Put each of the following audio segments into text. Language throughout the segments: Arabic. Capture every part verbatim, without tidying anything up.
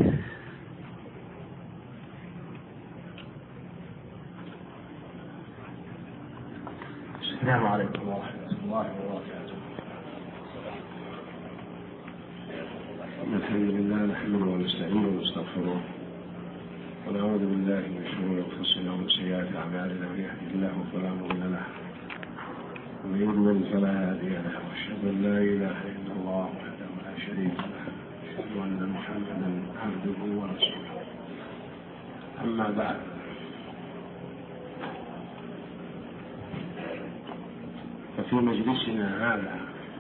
السلام عليكم ورحمة الله وبركاته. الحمد لله نحمده ونستعينه ونستغفره ونعوذ بالله من شرور أنفسنا ومن سيئات أعمالنا، من يهده الله فلا مضل له ومن يضلل فلا هادي له، وأشهد أن لا إله إلا الله وحده لا شريك له، وأشهد أن محمدا عبده ورسوله. أما بعد، ففي مجلسنا هذا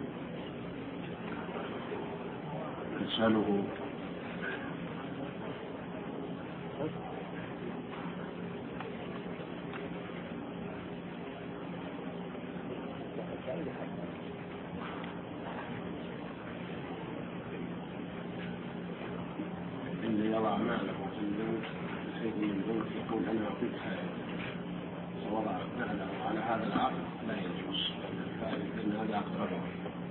نسأله اللي يضع ماله في البنك بخير من البنك يقول أنا أعطيك فائدة، ووضع ماله على هذا العقد لا يجوز، لأن هذا عقد ربوي.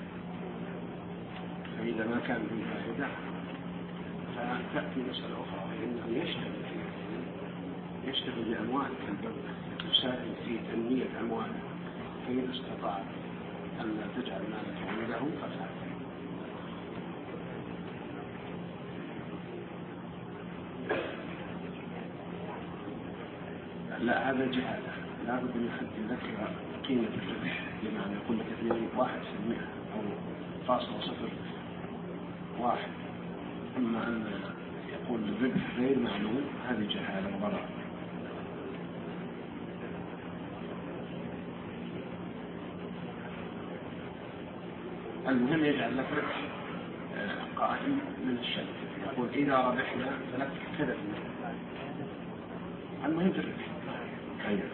فإذا ما كان فيه فائدة فتأتي مسألة أخرى، فإنه يشتغل فيه يشتغل بأموال البنك يساهم في تنمية أمواله، فإن استطاع أن لا تجعل مالك عنده ففعل. لا، هذا جهالة، لا بد من حد يذكر قيمة الربح، بمعنى يقول لك اثنين واحد في المئة أو فاصلة صفر واحد، أما أن يقول الربح غير معلوم هذه جهالة وغرر. المهم يجعل لك ربح قائم من الشركة، يقول إذا ربحنا فلك كذا، المهم الربح. أيوة.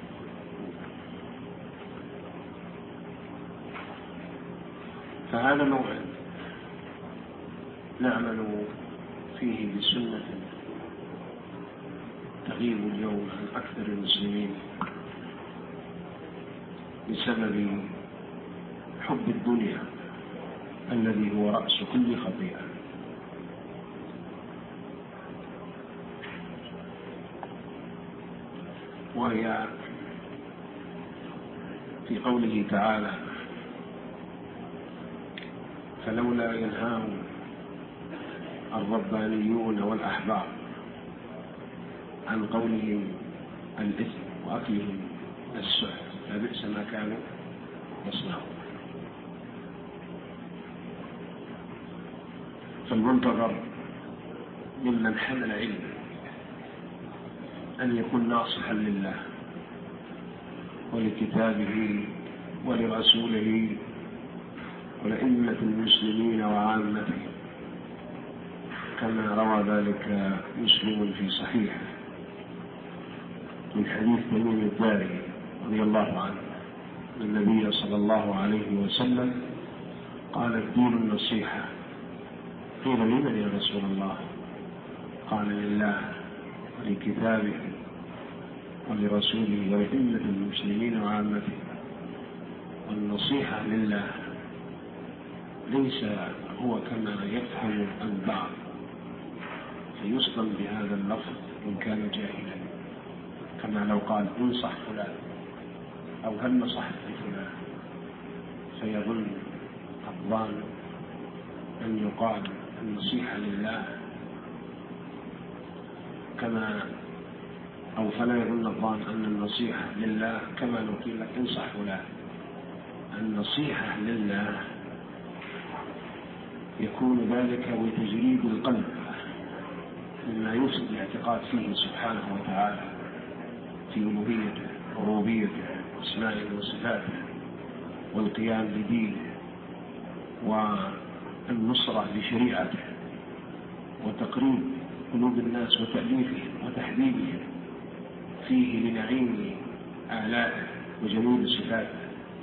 فهذا موعد نعمل فيه بسنة تغيب اليوم عن أكثر المسلمين بسبب حب الدنيا الذي هو رأس كل خطيئة. وهي في قوله تعالى: فلولا ينهاهم الربانيون والأحبار عن قولهم الإثم وأكلهم السحت فبئس ما كانوا يصنعون. فالمنتظر ممن حمل علم أن يكون ناصحا لله ولكتابه ولرسوله ولأئمة المسلمين وعامته، كما روى ذلك مسلم في صحيحه من حديث تميم الداري رضي الله عنه أن النبي صلى الله عليه وسلم قال: الدين النصيحة. قيل: لمن يا رسول الله؟ قال: لله ولكتابه ولرسوله ولأئمة المسلمين وعامته. والنصيحة لله ليس هو كما يفهم البعض فيصدم بهذا اللفظ إن كان جاهلا، كما لو قال انصح فلان أو هل نصحت لفلان، فيظن الظان أن يقال النصيحة لله كما أو فلا يظن الظان أن النصيحة لله كما لو قيل لك انصح فلان. النصيحة لله يكون ذلك بتجريد القلب مما يفسد الاعتقاد فيه سبحانه وتعالى في ألوهيته وربوبيته وأسمائه وصفاته، والقيام بدينه والنصرة لشريعته وتقريب قلوب الناس وتأليفهم وتحبيبهم فيه لنعيم آلائه وجميل صفاته،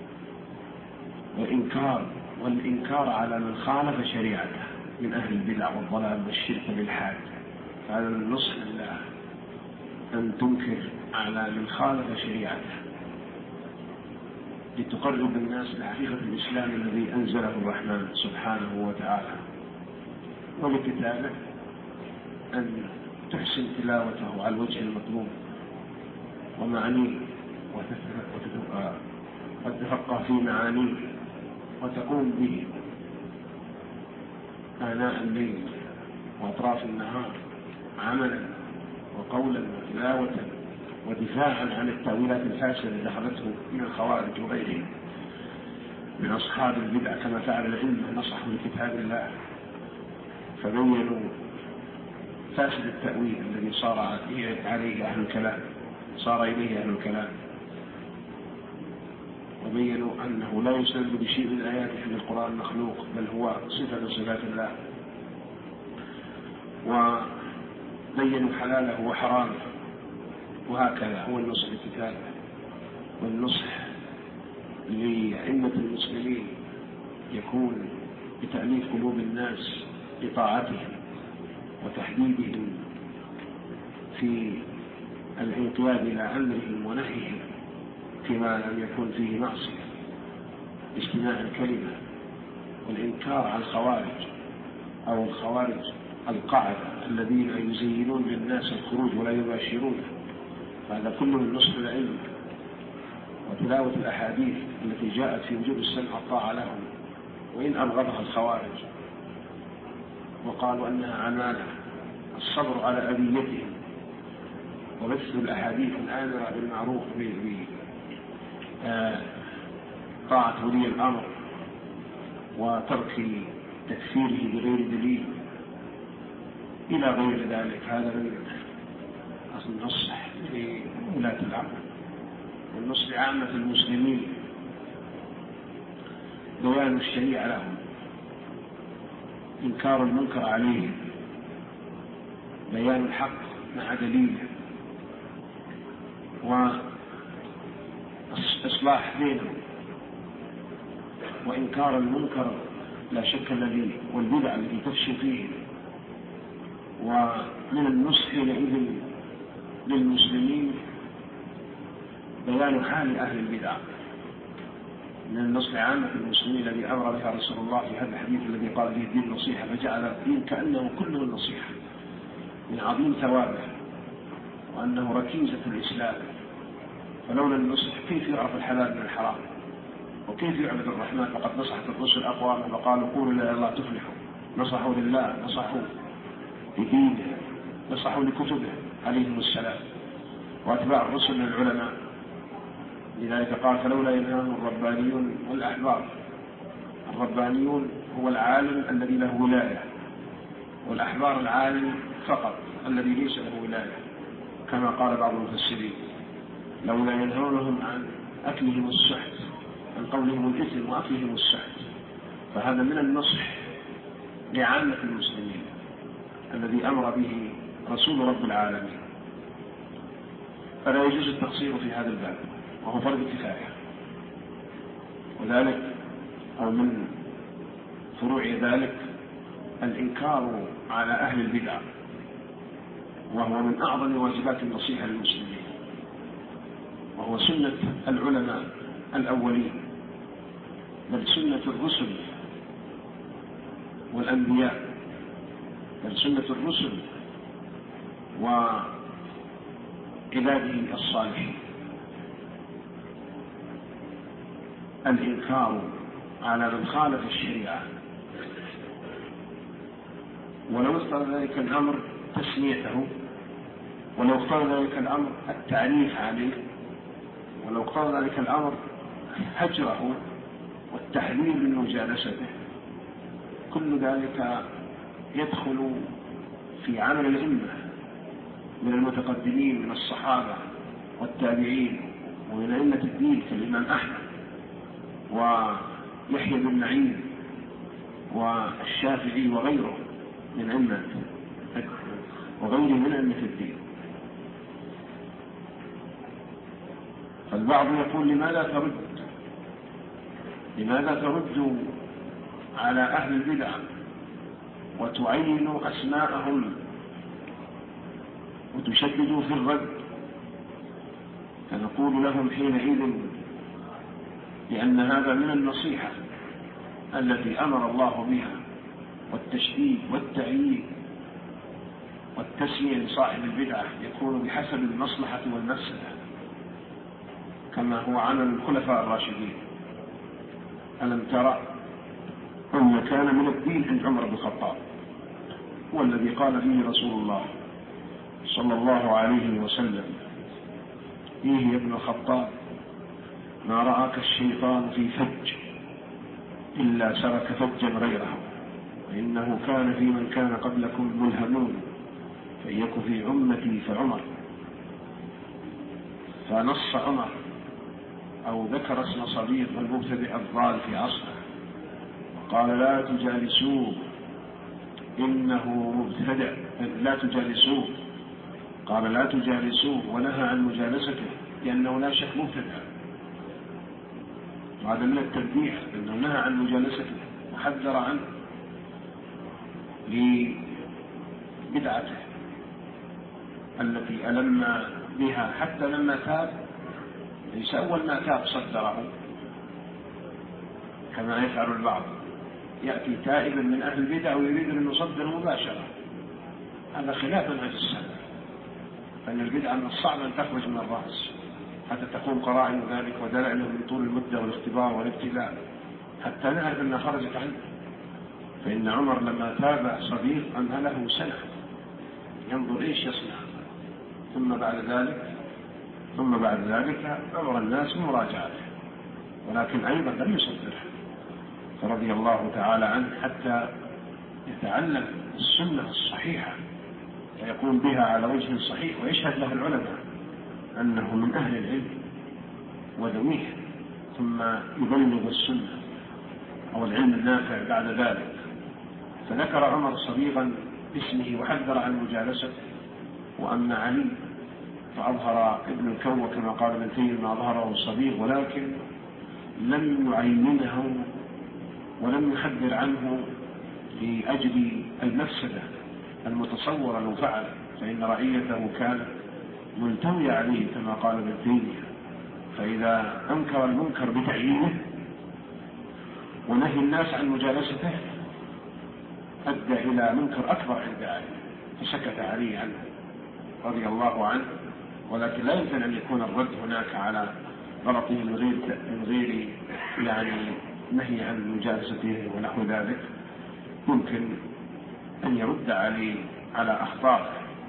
وإنكار والإنكار على من خالف شريعته من أهل البدع والضلال والشرك بالحاد. فهذا من نصح الله أن تنكر على من خالف شريعته لتقرب الناس لحقيقة الإسلام الذي أنزله الرحمن سبحانه وتعالى ولكتابه أن تحسن تلاوته على الوجه المطلوب ومعانيه وتتفقه في معانيه وتقوم به آناء الليل وأطراف النهار عملا وقولا وتلاوة ودفاعا عن التأويلات الفاسدة اللي دخلته من الخوارج وغيرهم من أصحاب البدع، كما فعل العلم نصحوا لكتاب الله فبينوا فاسد التأويل الذي صار عليه أهل الكلام صار إليه أهل الكلام، وبينوا أنه لا يستدل بشيء من آيات في القرآن مخلوق، بل هو صفة من صفات الله، وبينوا حلاله وحرامه. وهكذا هو النصح للكتاب والنصح لأئمة المسلمين يكون بتأليف قلوب الناس بطاعتهم وتحديدهم في الانقياد إلى أمرهم ونهيهم فيما لم يكن فيه معصية، اجتماع الكلمة والإنكار على الخوارج أو الخوارج القاعدة الذين يزينون للناس الخروج ولا يباشرونه. هذا كله من نصح العلم وتلاوة الأحاديث التي جاءت في وجوب السمع والطاعة لهم، وإن أبغضها الخوارج وقالوا أنها عمالة، الصبر على أذيتهم وبث الأحاديث الآمرة بالمعروف بطاعة ولي الأمر وترك تكفيره بغير دليل إلى غير ذلك. هذا من أصل النصح لولاة الأمر والنصح لعامة المسلمين، بيان الشريعة لهم، إنكار المنكر عليهم، بيان الحق مع دليله، وإصلاح بينهم، وإنكار المنكر لا شك الذي والبدع التي تفشي فيه. ومن النصح حينئذ للمسلمين بيان حال أهل البدع، من النصح عامة المسلمين الذي أمر بها رسول الله في هذا الحديث الذي قال به الدين النصيحة، فجعل الدين كأنه كله النصيحة من عظيم ثوابه وأنه ركيزة الإسلام. فلولا النصح كيف يعرف الحلال من الحرام وكيف يعبد الرحمن؟ فقد نصحت الرسل أقواما فقالوا قولوا لا الله تفلحوا، نصحوا لله، نصحوا لدينه، نصحوا لكتبه عليهم السلام، وأتباع الرسل من العلماء. لذلك قال فلولا ينهاهم الربانيون والأحبار. الربانيون هو العالم الذي له ولاية، والأحبار العالم فقط الذي ليس له ولاية، كما قال بعض المفسرين لولا ينهونهم عن أكلهم السحت، عن قولهم الإثم وأكلهم السحت. فهذا من النصح لعامة المسلمين الذي أمر به رسول رب العالمين. فلا يجوز التقصير في هذا الباب، وهو فرض كفاية، وذلك أو من فروع ذلك الإنكار على أهل البدع، وهو من أعظم واجبات النصيحة للمسلمين، وهو سنة العلماء الأولين، بل سنة الرسل والأنبياء، بل سنة الرسل وعباده الصالحين. الإنكار على من خالف الشريعة، ولو اقتضى ذلك الأمر تسميته، ولو اقتضى ذلك الأمر التعريف عليه، ولو اقتضى ذلك الأمر هجره والتحذير من مجالسته، كل ذلك يدخل في عمل الأئمة من المتقدمين من الصحابة والتابعين ومن أئمة الدين كالإمام أحمد ويحيى بن معين والشافعي وغيره من أئمة وغيره من أئمة الدين. فالبعض يقول لماذا ترد لماذا ترد على أهل البدع وتعين أسماءهم وتشدد في الرد؟ فنقول لهم حينئذ لأن هذا من النصيحة التي أمر الله بها والتشديد والتعيين والتسمية لصاحب البدعة يكون بحسب المصلحة والمفسدة كما هو عمل الخلفاء الراشدين. ألم ترى أن كان من الدين عند عمر بن الخطاب والذي قال فيه رسول الله صلى الله عليه وسلم: فيه يا ابن الخطاب ما رآك الشيطان في فج إلا سرك فجا غيره، وإنه كان في من كان قبلكم ملهمون فيك في أمتي فعمر. فنص عمر أو ذكر اسم صديق المبتدئ الضال في عصره وقال: لا تجالسوه إنه مبتدع، لا تجالسوه. قال: لا تجالسوه، ونهى عن مجالسته لأنه لا شك مبتدع، وهذا من التبديع أنه نهى عن مجالسته وحذر عنه لبدعته التي ألم بها حتى لما تاب. ليس أول ما تاب صدره كما يفعل البعض، يأتي تائبا من أهل البدع ويريد أن يصدر مباشرة، هذا خلاف منهج السلف، فإن البدعة من الصعب أن تخرج من الرأس حتى تكون قرائن ذلك ودلائله من طول المدة والاختبار والابتلاء حتى نعرف أنها خرجت عنه. فإن عمر لما تاب صديق أمهله سنة ينظر إيش يصنع، ثم بعد ذلك ثم بعد ذلك أمر الناس بمراجعته، ولكن أيضا لم يصدره فرضي الله تعالى عنه حتى يتعلم السنة الصحيحة ويقوم بها على وجه صحيح، ويشهد له العلماء أنه من أهل العلم وذويه، ثم يبلغ السنة أو العلم النافع بعد ذلك. فذكر عمر صديقا باسمه وحذر عن مجالسته. وأما علي فأظهر ابن الكوة كما قال ابن تيمية ما أظهره الصديق، ولكن لم يعينه ولم يحذر عنه لأجل المفسدة المتصورة لو فعل، فإن رعيته كانت ملتوية عليه كما قال ابن تيمية، فإذا أنكر المنكر بتعيينه ونهي الناس عن مجالسته أدى إلى منكر أكبر عند علي، فسكت علي عنه رضي الله عنه. ولكن لا يمكن أن يكون الرد هناك على غلطه من غير من غير يعني نهي عن مجالسته ونحو ذلك، ممكن أن يرد عليه على أخطائه.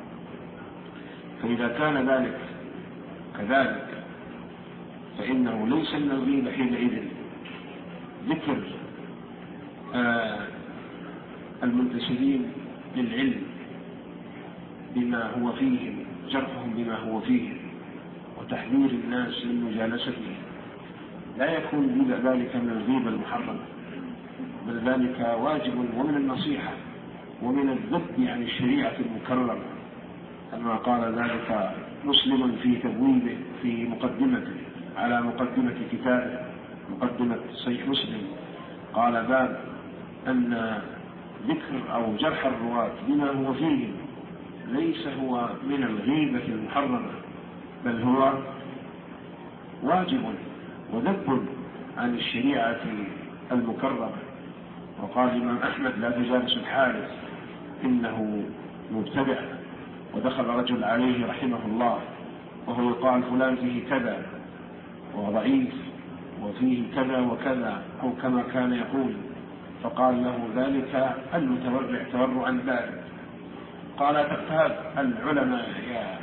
فإذا كان ذلك كذلك فإنه ليس من الغيبة حينئذ ذكر آه المنتسبين للعلم بما هو فيه، جرحهم بما هو فيه وتحذير الناس من مجالسته، لا يكون ذلك من الغيبة المحرمة، بل ذلك واجب ومن النصيحة ومن الذب عن الشريعة المكرمة، كما قال ذلك مسلم في تبويبه في مقدمته على مقدمة كتابه مقدمة صحيح مسلم، قال باب أن ذكر أو جرح الرواة بما هو فيه ليس هو من الغيبة المحرمة، بل هو واجب وذب عن الشريعة المكرمة. وقال الإمام أحمد: لا تجالس الحارث إنه مبتدع. ودخل رجل عليه رحمه الله وهو يقال فلان فيه كذا وضعيف وفيه كذا وكذا أو كما كان يقول، فقال له ذلك المتورع تورعا ذلك. قال: تغتاب العلماء يا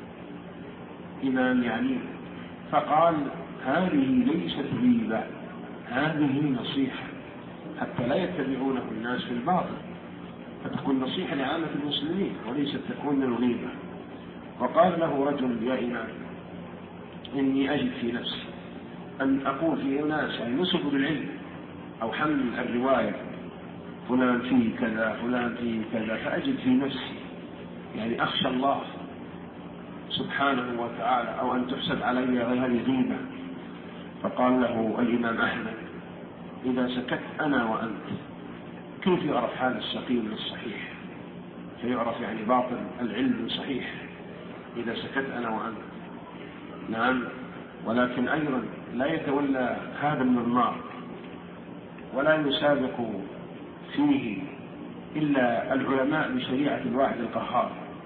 إمام يعني؟ فقال: هذه ليست غيبة، هذه نصيحة حتى لا يتبعونه الناس في الباطل، فتكون نصيحة لعامة المسلمين وليست تكون من الغيبة. وقال له رجل: يا إمام إني أجد في نفسي أن أقول في ناس يعني نسبوا للعلم أو حمل الرواية فلان فيه كذا فلان فيه كذا، فأجد في نفسي يعني أخشى الله سبحانه وتعالى أو أن تحسب علي غير غيبة. فقال له الإمام أحمد: إذا سكت أنا وأنت كيف يعرف حال السقيم للصحيح؟ فيعرف يعني باطل العلم صحيح إذا سكت أنا وأنت. نعم، ولكن أيضا لا يتولى هذا المضمار ولا يسابق فيه إلا العلماء بشريعة الواحد القهار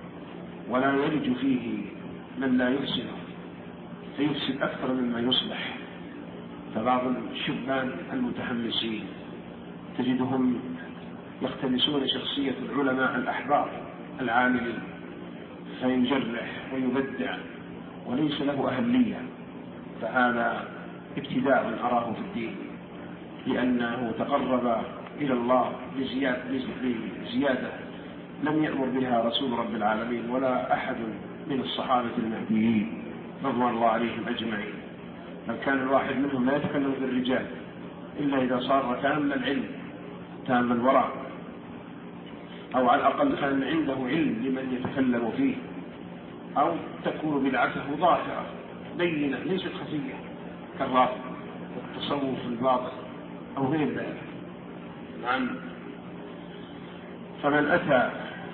ولا يلج فيه من لا يحسنه فيفسد أكثر مما يصلح. فبعض الشبان المتحمسين تجدهم يختلسون شخصية العلماء الأحبار العاملين فيجرح ويبدع وليس له أهلية، فهذا ابتداء أراه في الدين، لأنه تقرب إلى الله بزيادة لم يأمر بها رسول رب العالمين ولا أحد من الصحابة المهديين رضوان الله عليهم أجمعين. بل كان الواحد منهم لا يتكلم في الرجال إلا إذا صار تام العلم تام الورع، أو على الأقل كان عنده علم لمن يتكلم فيه، أو تكون بدعته ظاهرة بينة ليست خفية كالرافض والتصوف الباطل أو غير ذلك. نعم. فمن أتى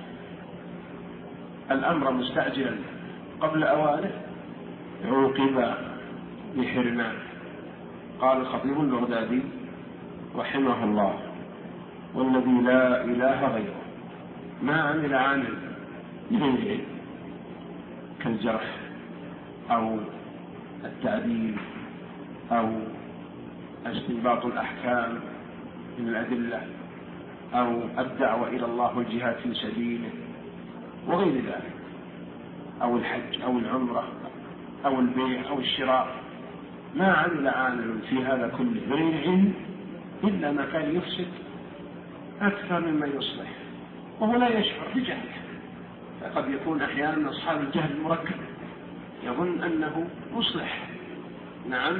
الأمر مستعجلا قبل أوانه عوقب بحرمان. قال الخطيب البغدادي رحمه الله: والذي لا إله غيره ما عمل عامل بغيره كالجرح أو التعديل أو استنباط الأحكام من الأدلة أو الدعوة إلى الله والجهاد في سبيله وغير ذلك، أو الحج أو العمرة أو البيع أو الشراء، ما عمل عامل في هذا كله غير علم إلا ما كان يفسد أكثر مما يصلح، وهو لا يشعر بجهله. فقد يكون أحيانا أصحاب الجهل المركب يظن أنه مصلح. نعم.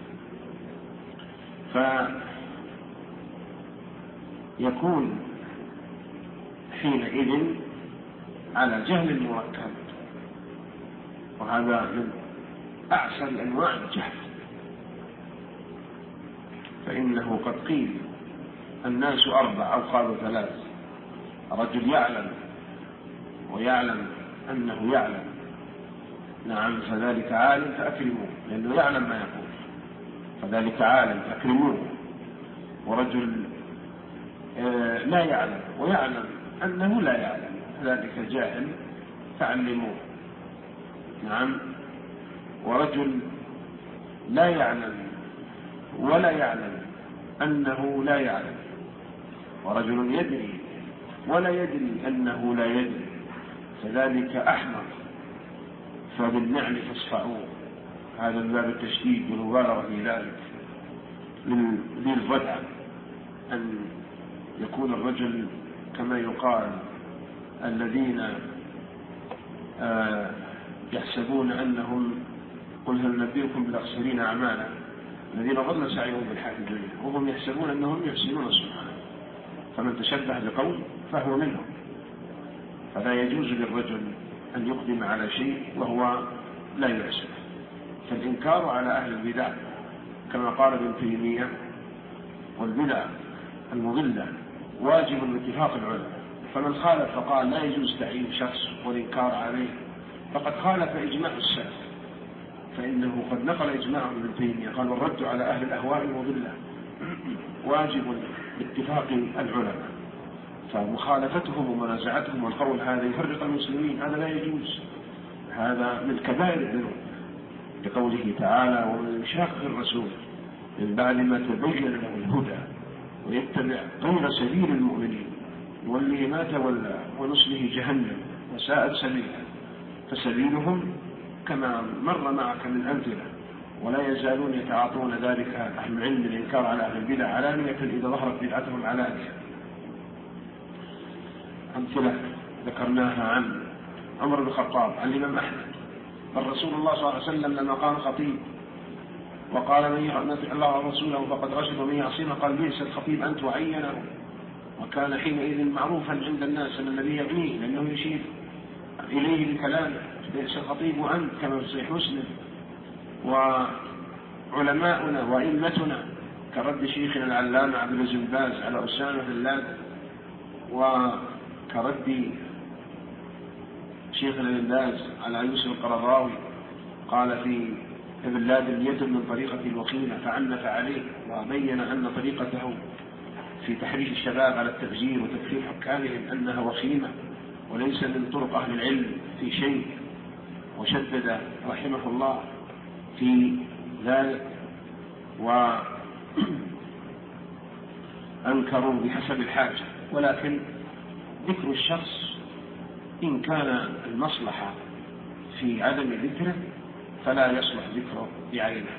فيكون حينئذ على جهل مركب، وهذا من أعسر أنواع الجهل. فإنه قد قيل الناس أربع أو قالوا ثلاث: رجل يعلم ويعلم أنه يعلم، نعم، فذلك عالم فأكرموه لأنه يعلم ما يقول، فذلك عالم فأكرموه. ورجل آه لا يعلم ويعلم أنه لا يعلم، ذلك جاهل فعلموه، نعم. ورجل لا يعلم ولا يعلم أنه لا يعلم، ورجل يدري ولا يدري أنه لا يدري، فذلك أحمق فبالنعل فاصفعوه. هذا من باب التشديد والمبالغة في ذلك، من ذي الردع أن يكون الرجل كما يقال الذين آه يحسبون أنهم قل هل نبئكم بالأخسرين أعمالا الذين ضل سعيهم في الحياة الدنيا وهم يحسبون أنهم يحسنون صنعا، فمن تشبه بقوم فهو منهم. فلا يجوز للرجل أن يقدم على شيء وهو لا يحسن. فالإنكار على أهل البدع كما قال ابن تيمية: والبدع المضلة واجب باتفاق العلماء، فمن خالف فقال لا يجوز تعيين شخص والإنكار عليه فقد خالف إجماع السلف، فإنه قد نقل إجماعه ابن تيمية قال: والرد على أهل الأهواء المضلة واجب باتفاق العلماء. فمخالفتهم ومنازعتهم والقول هذا يفرق المسلمين، هذا لا يجوز، هذا من كبائر الذنوب، لقوله تعالى: ومن يشاقق الرسول من بعد ما تبين له الهدى ويتبع غير سبيل المؤمنين نوله ما تولى ونصله جهنم وساءت سبيلا. فسبيلهم كما مر معك من أمثلة، ولا يزالون يتعاطون ذلك أهل العلم الإنكار على أهل البدع علانية إذا ظهرت بدعتهم علانية. أمثلة ذكرناها عن عمر بن الخطاب، عن الإمام أحمد. فالرسول الله صلى الله عليه وسلم لما قام خطيب وقال: من يطع الله ورسوله فقد رشد ومن يعصيه قال: بئس الخطيب أنت وعينه. وكان حينئذ معروفا عند الناس أن النبي يعنيه لأنه يشير إليه بكلامه: بئس الخطيب أنت، كما في صحيح مسلم. وعلماؤنا وأئمتنا كرد شيخنا العلامة عبد العزيز بن باز على أسامة بن لادن، وكرد شيخنا بن باز على يوسف القرضاوي قال في ابن لادن: يد من طريقة الوخيمة، فعنف عليه وبين أن طريقته في تحريش الشباب على التفجير وتكفير حكامهم أنها وخيمة، وليس من طرق أهل العلم في شيء، وشدد رحمه الله في ذلك، وأنكروا بحسب الحاجة. ولكن ذكر الشخص إن كان المصلحة في عدم ذكره فلا يصلح ذكره بعينه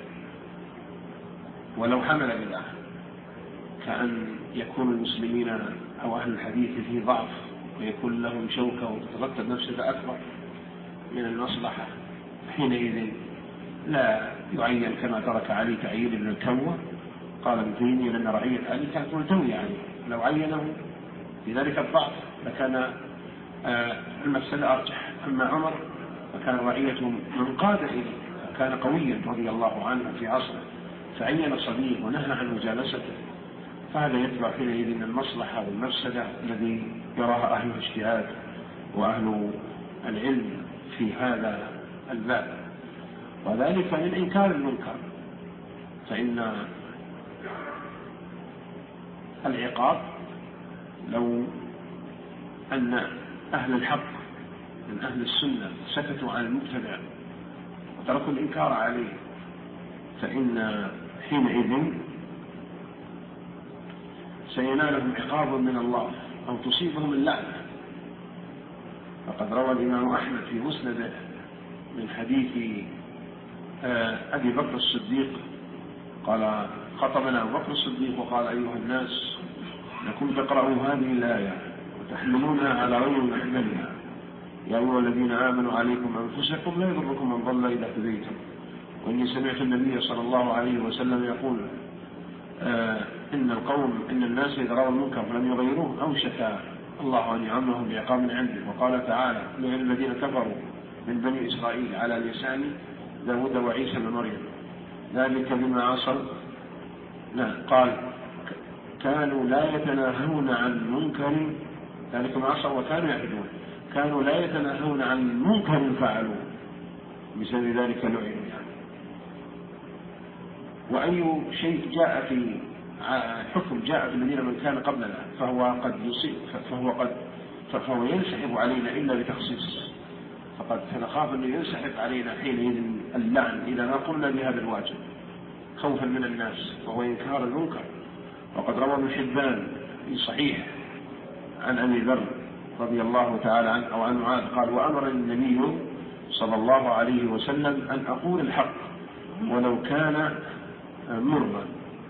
ولو حمل بالله، كأن يكون المسلمين أو أهل الحديث فيه ضعف ويكون لهم شوكة وتترتب مفسدة أكبر من المصلحة، حينئذ لا يعين كما ترك علي تعيين ابن الكوة. قال ابن تيمية لأن رعية علي كانت ملتوية، يعني لو عينه في ذلك الضعف لكان المفسدة أرجح. أما عمر فكان رعيته منقادة إليه، كان قويا رضي الله عنه في عصره، فعين صديق ونهى عن مجالسته، فهذا يتبع حينئذ المصلحة والمفسدة الذي يراها أهل الاجتهاد وأهل العلم في هذا الباب، وذلك من إنكار المنكر. فإن العقاب لو أن أهل الحق من أهل السنة سكتوا عن المبتدع وتركوا الإنكار عليه، فإن حينئذ سينالهم عقاب من الله أو تصيبهم اللعنة. فقد روى الإمام أحمد في مسنده من حديث أبي بكر الصديق قال: خطبنا أبو بكر الصديق وقال: أيها الناس، لكم تقرأوا هذه الآية وتحملونها على غير محملها، يا أيها الذين آمنوا عليكم أنفسكم لا يضركم من ضل إذا اهتديتم. وإني سمعت النبي صلى الله عليه وسلم يقول: آه إن القوم إن الناس إذا رأوا المنكر فلم يغيروه أوشك الله أن يعمهم بعقاب عنده. وقال تعالى: لعن الذين كفروا من بني إسرائيل على لسان داود وعيسى بن مريم ذلك بما عصوا. لا قال: كانوا لا يتناهون عن منكر، ذلك ما عصوا وكانوا يعبدون، كانوا لا يتناهون عن منكر فعلوه بسبب ذلك لعنوا. يعني وأي شيء جاء في حكم جاء في الذين من كان قبلنا فهو قد يصيب فهو قد فهو ينسحب علينا إلا بتخصيص، فقد نخاف أنه ينسحب علينا حينئذ اللعن إذا ما قلنا بهذا الواجب خوفا من الناس، وهو إنكار المنكر. وقد روى ابن حبان في صحيح عن أبي ذر رضي الله تعالى عنه أو عن معاذ قال: وأمر النبي صلى الله عليه وسلم أن أقول الحق ولو كان مرا.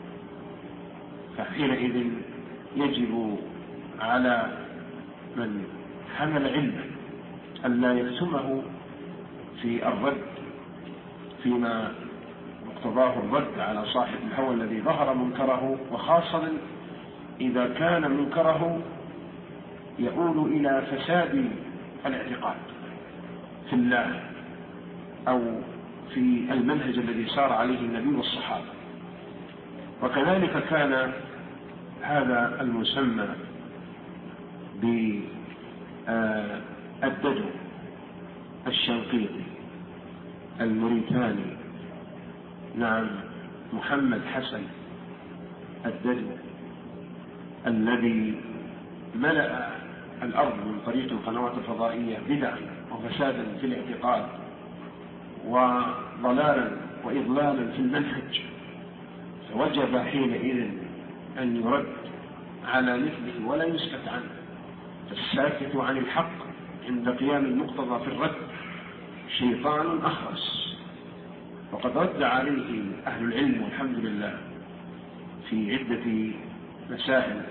فحينئذ يجب على من حمل علما أن لا يكتمه في الرد فيما مقتضاه الرد على صاحب الهوى الذي ظهر منكره، وخاصة إذا كان منكره يؤول إلى فساد الاعتقاد في الله أو في المنهج الذي سار عليه النبي والصحابة. وكذلك كان هذا المسمى بالدجو الشنقيطي الموريتاني، نعم محمد حسن الدجو، الذي ملأ الأرض من طريق القنوات الفضائية بدعا وفسادا في الاعتقاد وضلالا وإضلالا في المنهج، فوجب حينئذ أن يرد على مثله ولا يسكت عنه. فالساكت عن الحق عند قيام المقتضى في الرد شيطان أخرس. وقد رد عليه أهل العلم والحمد لله في عدة مسائل،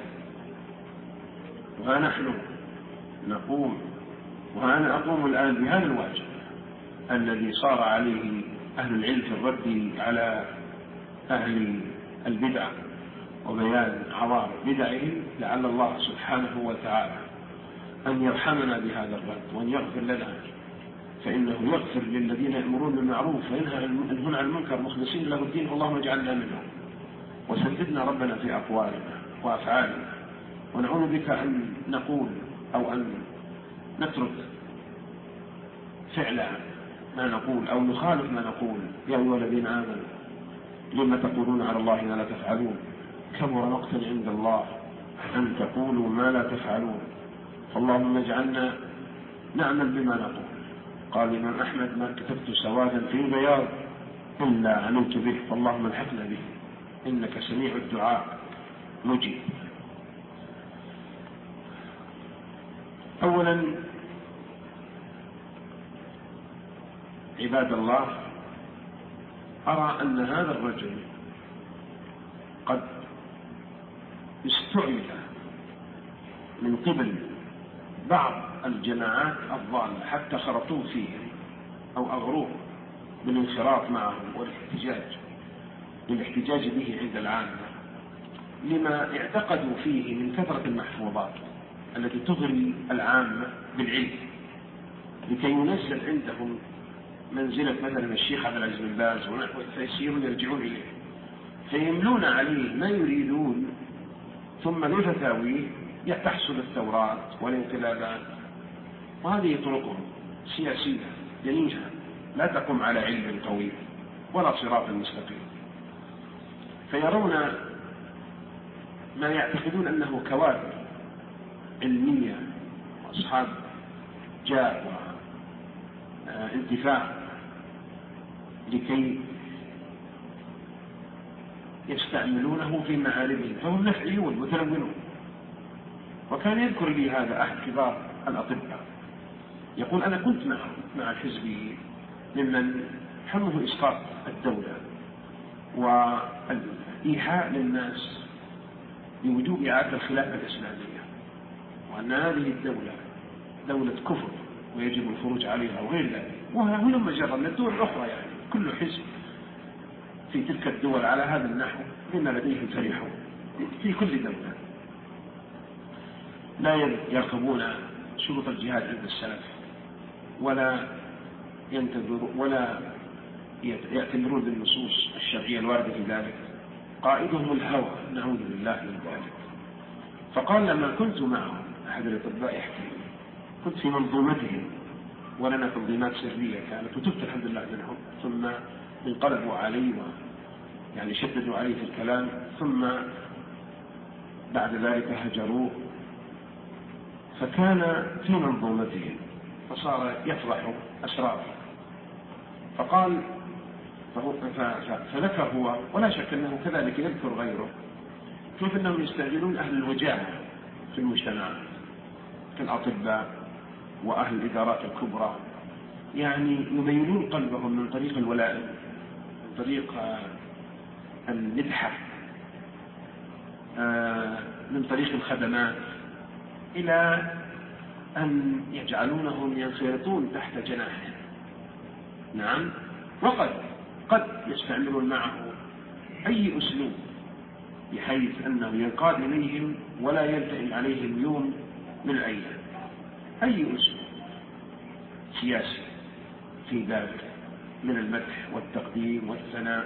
وها نحن نقوم وأنا أقوم الآن بهذا الواجب الذي صار عليه أهل العلم في الرد على أهل البدع وبيان عوارض بدعهم، لعل الله سبحانه وتعالى أن يرحمنا بهذا الرد وأن يغفر لنا، فإنه يغفر للذين يأمرون بالمعروف وينهون عن المنكر مخلصين له الدين، اللهم اجعلنا منهم وسددنا ربنا في أقوالنا وأفعالنا، ونعوذ بك أن نقول أو أن نترك فعل ما نقول أو نخالف ما نقول. يا أيها الذين آمنوا لما تقولون على الله ما لا تفعلون، كبر مقتا عند الله أن تقولوا ما لا تفعلون. فاللهم اجعلنا نعمل بما نقول. قال الإمام أحمد: ما كتبت سوادا في بياض إلا عملت به، فاللهم الحقنا به إنك سميع الدعاء مجيب. أولا عباد الله، أرى أن هذا الرجل قد استعمل من قبل بعض الجماعات الضالة حتى خرطوه فيهم أو أغروه بالانخراط معهم والاحتجاج للاحتجاج به عند العامة، لما اعتقدوا فيه من كثرة المحفوظات التي تغري العامة بالعلم، لكي ينزل عندهم منزلة مثلا الشيخ عبد العزيز بن باز ونحوه، فيسيرون يرجعون إليه فيملون عليه ما يريدون، ثم لفتاويه تحصل الثورات والانقلابات. وهذه طرقهم سياسية جنيحة لا تقوم على علم قوي ولا صراط مستقيم، فيرون ما يعتقدون أنه كوادر علمية وأصحاب جاء وانتفاع لكي يستعملونه في معارضهم، فهم نفعيون متلونون. وكان يذكر لي هذا أحد كبار الأطباء يقول: أنا كنت مع مع الحزبيين ممن همه إسقاط الدولة وإيحاء للناس بوجوب إعادة الخلافة الإسلامية، وأن هذه الدولة دولة كفر ويجب الخروج عليها وغير ذلك. وهنا مجرد من الدول الأخرى، يعني كل حزب في تلك الدول على هذا النحو مما لديهم فرحون في كل دولة، لا يرغبون شروط الجهاد عند السلف ولا ينتظرون ولا يعتبرون بالنصوص الشرعية الواردة في ذلك، قائدهم الهوى، نعوذ بالله من ذلك. فقال: لما كنت معهم، أحد الأطباء يحكي، كنت في منظومتهم ولنا تنظيمات سرية كانت، وتبت الحمد لله منهم، ثم انقلبوا علي يعني شددوا عليه في الكلام، ثم بعد ذلك هجروه، فكان في منظومتهم فصار يفضح أسراره. فقال فذكر هو، ولا شك أنه كذلك يذكر غيره، كيف أنهم يستعجلون أهل الوجاهة في المجتمع كالأطباء وأهل الإدارات الكبرى، يعني يميلون قلبهم من طريق الولائم، من طريق المدحة، من طريق الخدمات، إلى أن يجعلونهم ينخرطون تحت جناحهم. نعم، وقد قد يستعملون معه أي أسلوب بحيث أنه ينقاد إليهم ولا يلتئم عليهم يوم من الأيام، أي أسلوب سياسي في ذلك من المدح والتقديم والثناء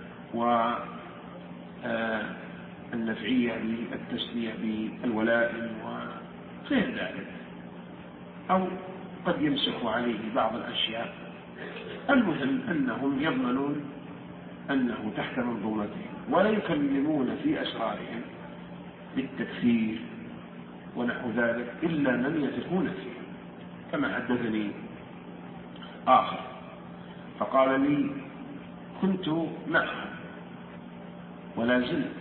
والنفعية بالتسلية بالولائم وغير ذلك، أو قد يمسك عليه بعض الأشياء. المهم أنهم يضمنون أنه تحت منظومتهم، ولا يكلمون في أسرارهم بالتكفير ونحو ذلك إلا من يثقون فيه، كما حدثني آخر فقال لي: كنت معه ولا زلت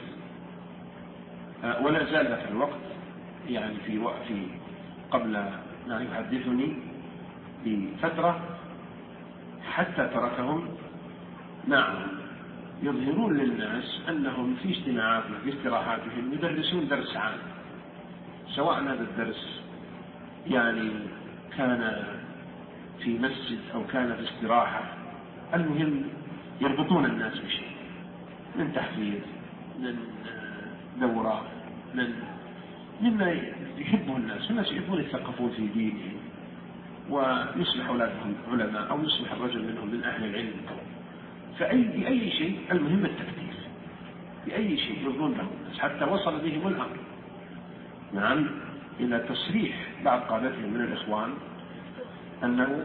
ولا زال ذاك الوقت، يعني في وقت قبل ما يحدثني بفترة، حتى تركهم معهم يظهرون للناس أنهم في اجتماعاتهم في استراحاتهم يدرسون درس عام، سواء هذا الدرس يعني كان في مسجد أو كان في استراحة، المهم يربطون الناس بشيء من تحفيظ، من دورة، من مما يحبه الناس. الناس يحبون يثقفون في دينهم ويصبح أولادهم علماء أو يصبح الرجل منهم من أهل العلم. فأي بأي شيء، المهم التكتير بأي شيء يرضون له الناس، حتى وصل بهم الأمر نعم إلى تصريح بعض قادتهم من الإخوان أنه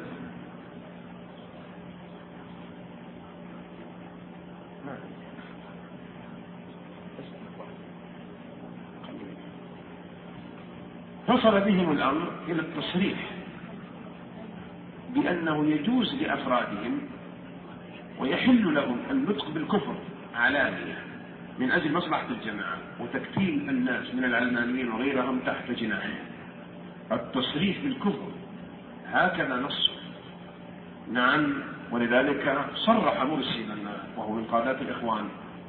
وصل بهم الأمر إلى التصريح بأنه يجوز لأفرادهم ويحل لهم النطق بالكفر علانية من أجل مصلحة الجماعة وتكفيل الناس من العلمانيين وغيرهم تحت جناحهم. التصريح بالكفر هكذا نص. نعم، ولذلك صرح مرسلا وهو من قادات الإخوان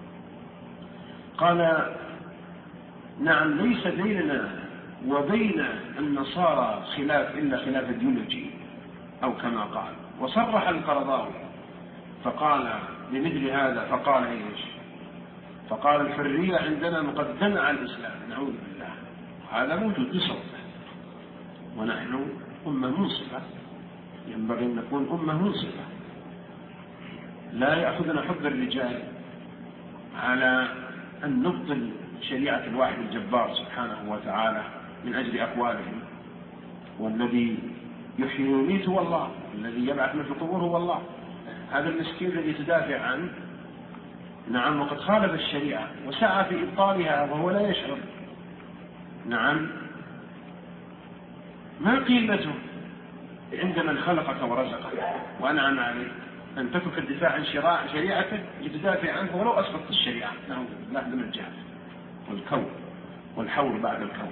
قال: نعم، ليس بيننا وبين النصارى خلاف إلا خلاف ايديولوجي، أو كما قال. وصرح القرضاوي فقال بمثل هذا، فقال ايش؟ فقال: الحرية عندنا مقدمة على الإسلام. نعوذ بالله. هذا موجود بصوته، ونحن أمة منصفة، ينبغي أن نكون أمة منصفة، لا يأخذنا حب الرجال على أن نبطل شريعة الواحد الجبار سبحانه وتعالى من أجل أقوالهم. والذي يحيي ويميت هو الله، الذي يبعث من في القبور هو الله. هذا المسكين الذي تدافع عنه، نعم، وقد خالف الشريعة وسعى في إبطالها وهو لا يشعر. نعم، ما قيمته عند من خلقك ورزقك وأنعم عليك أن تترك الدفاع عن شريعته لتدافع عنه ولو أسقطت الشريعة؟ نعوذ بالله من الجهل والكون والحول بعد الكون.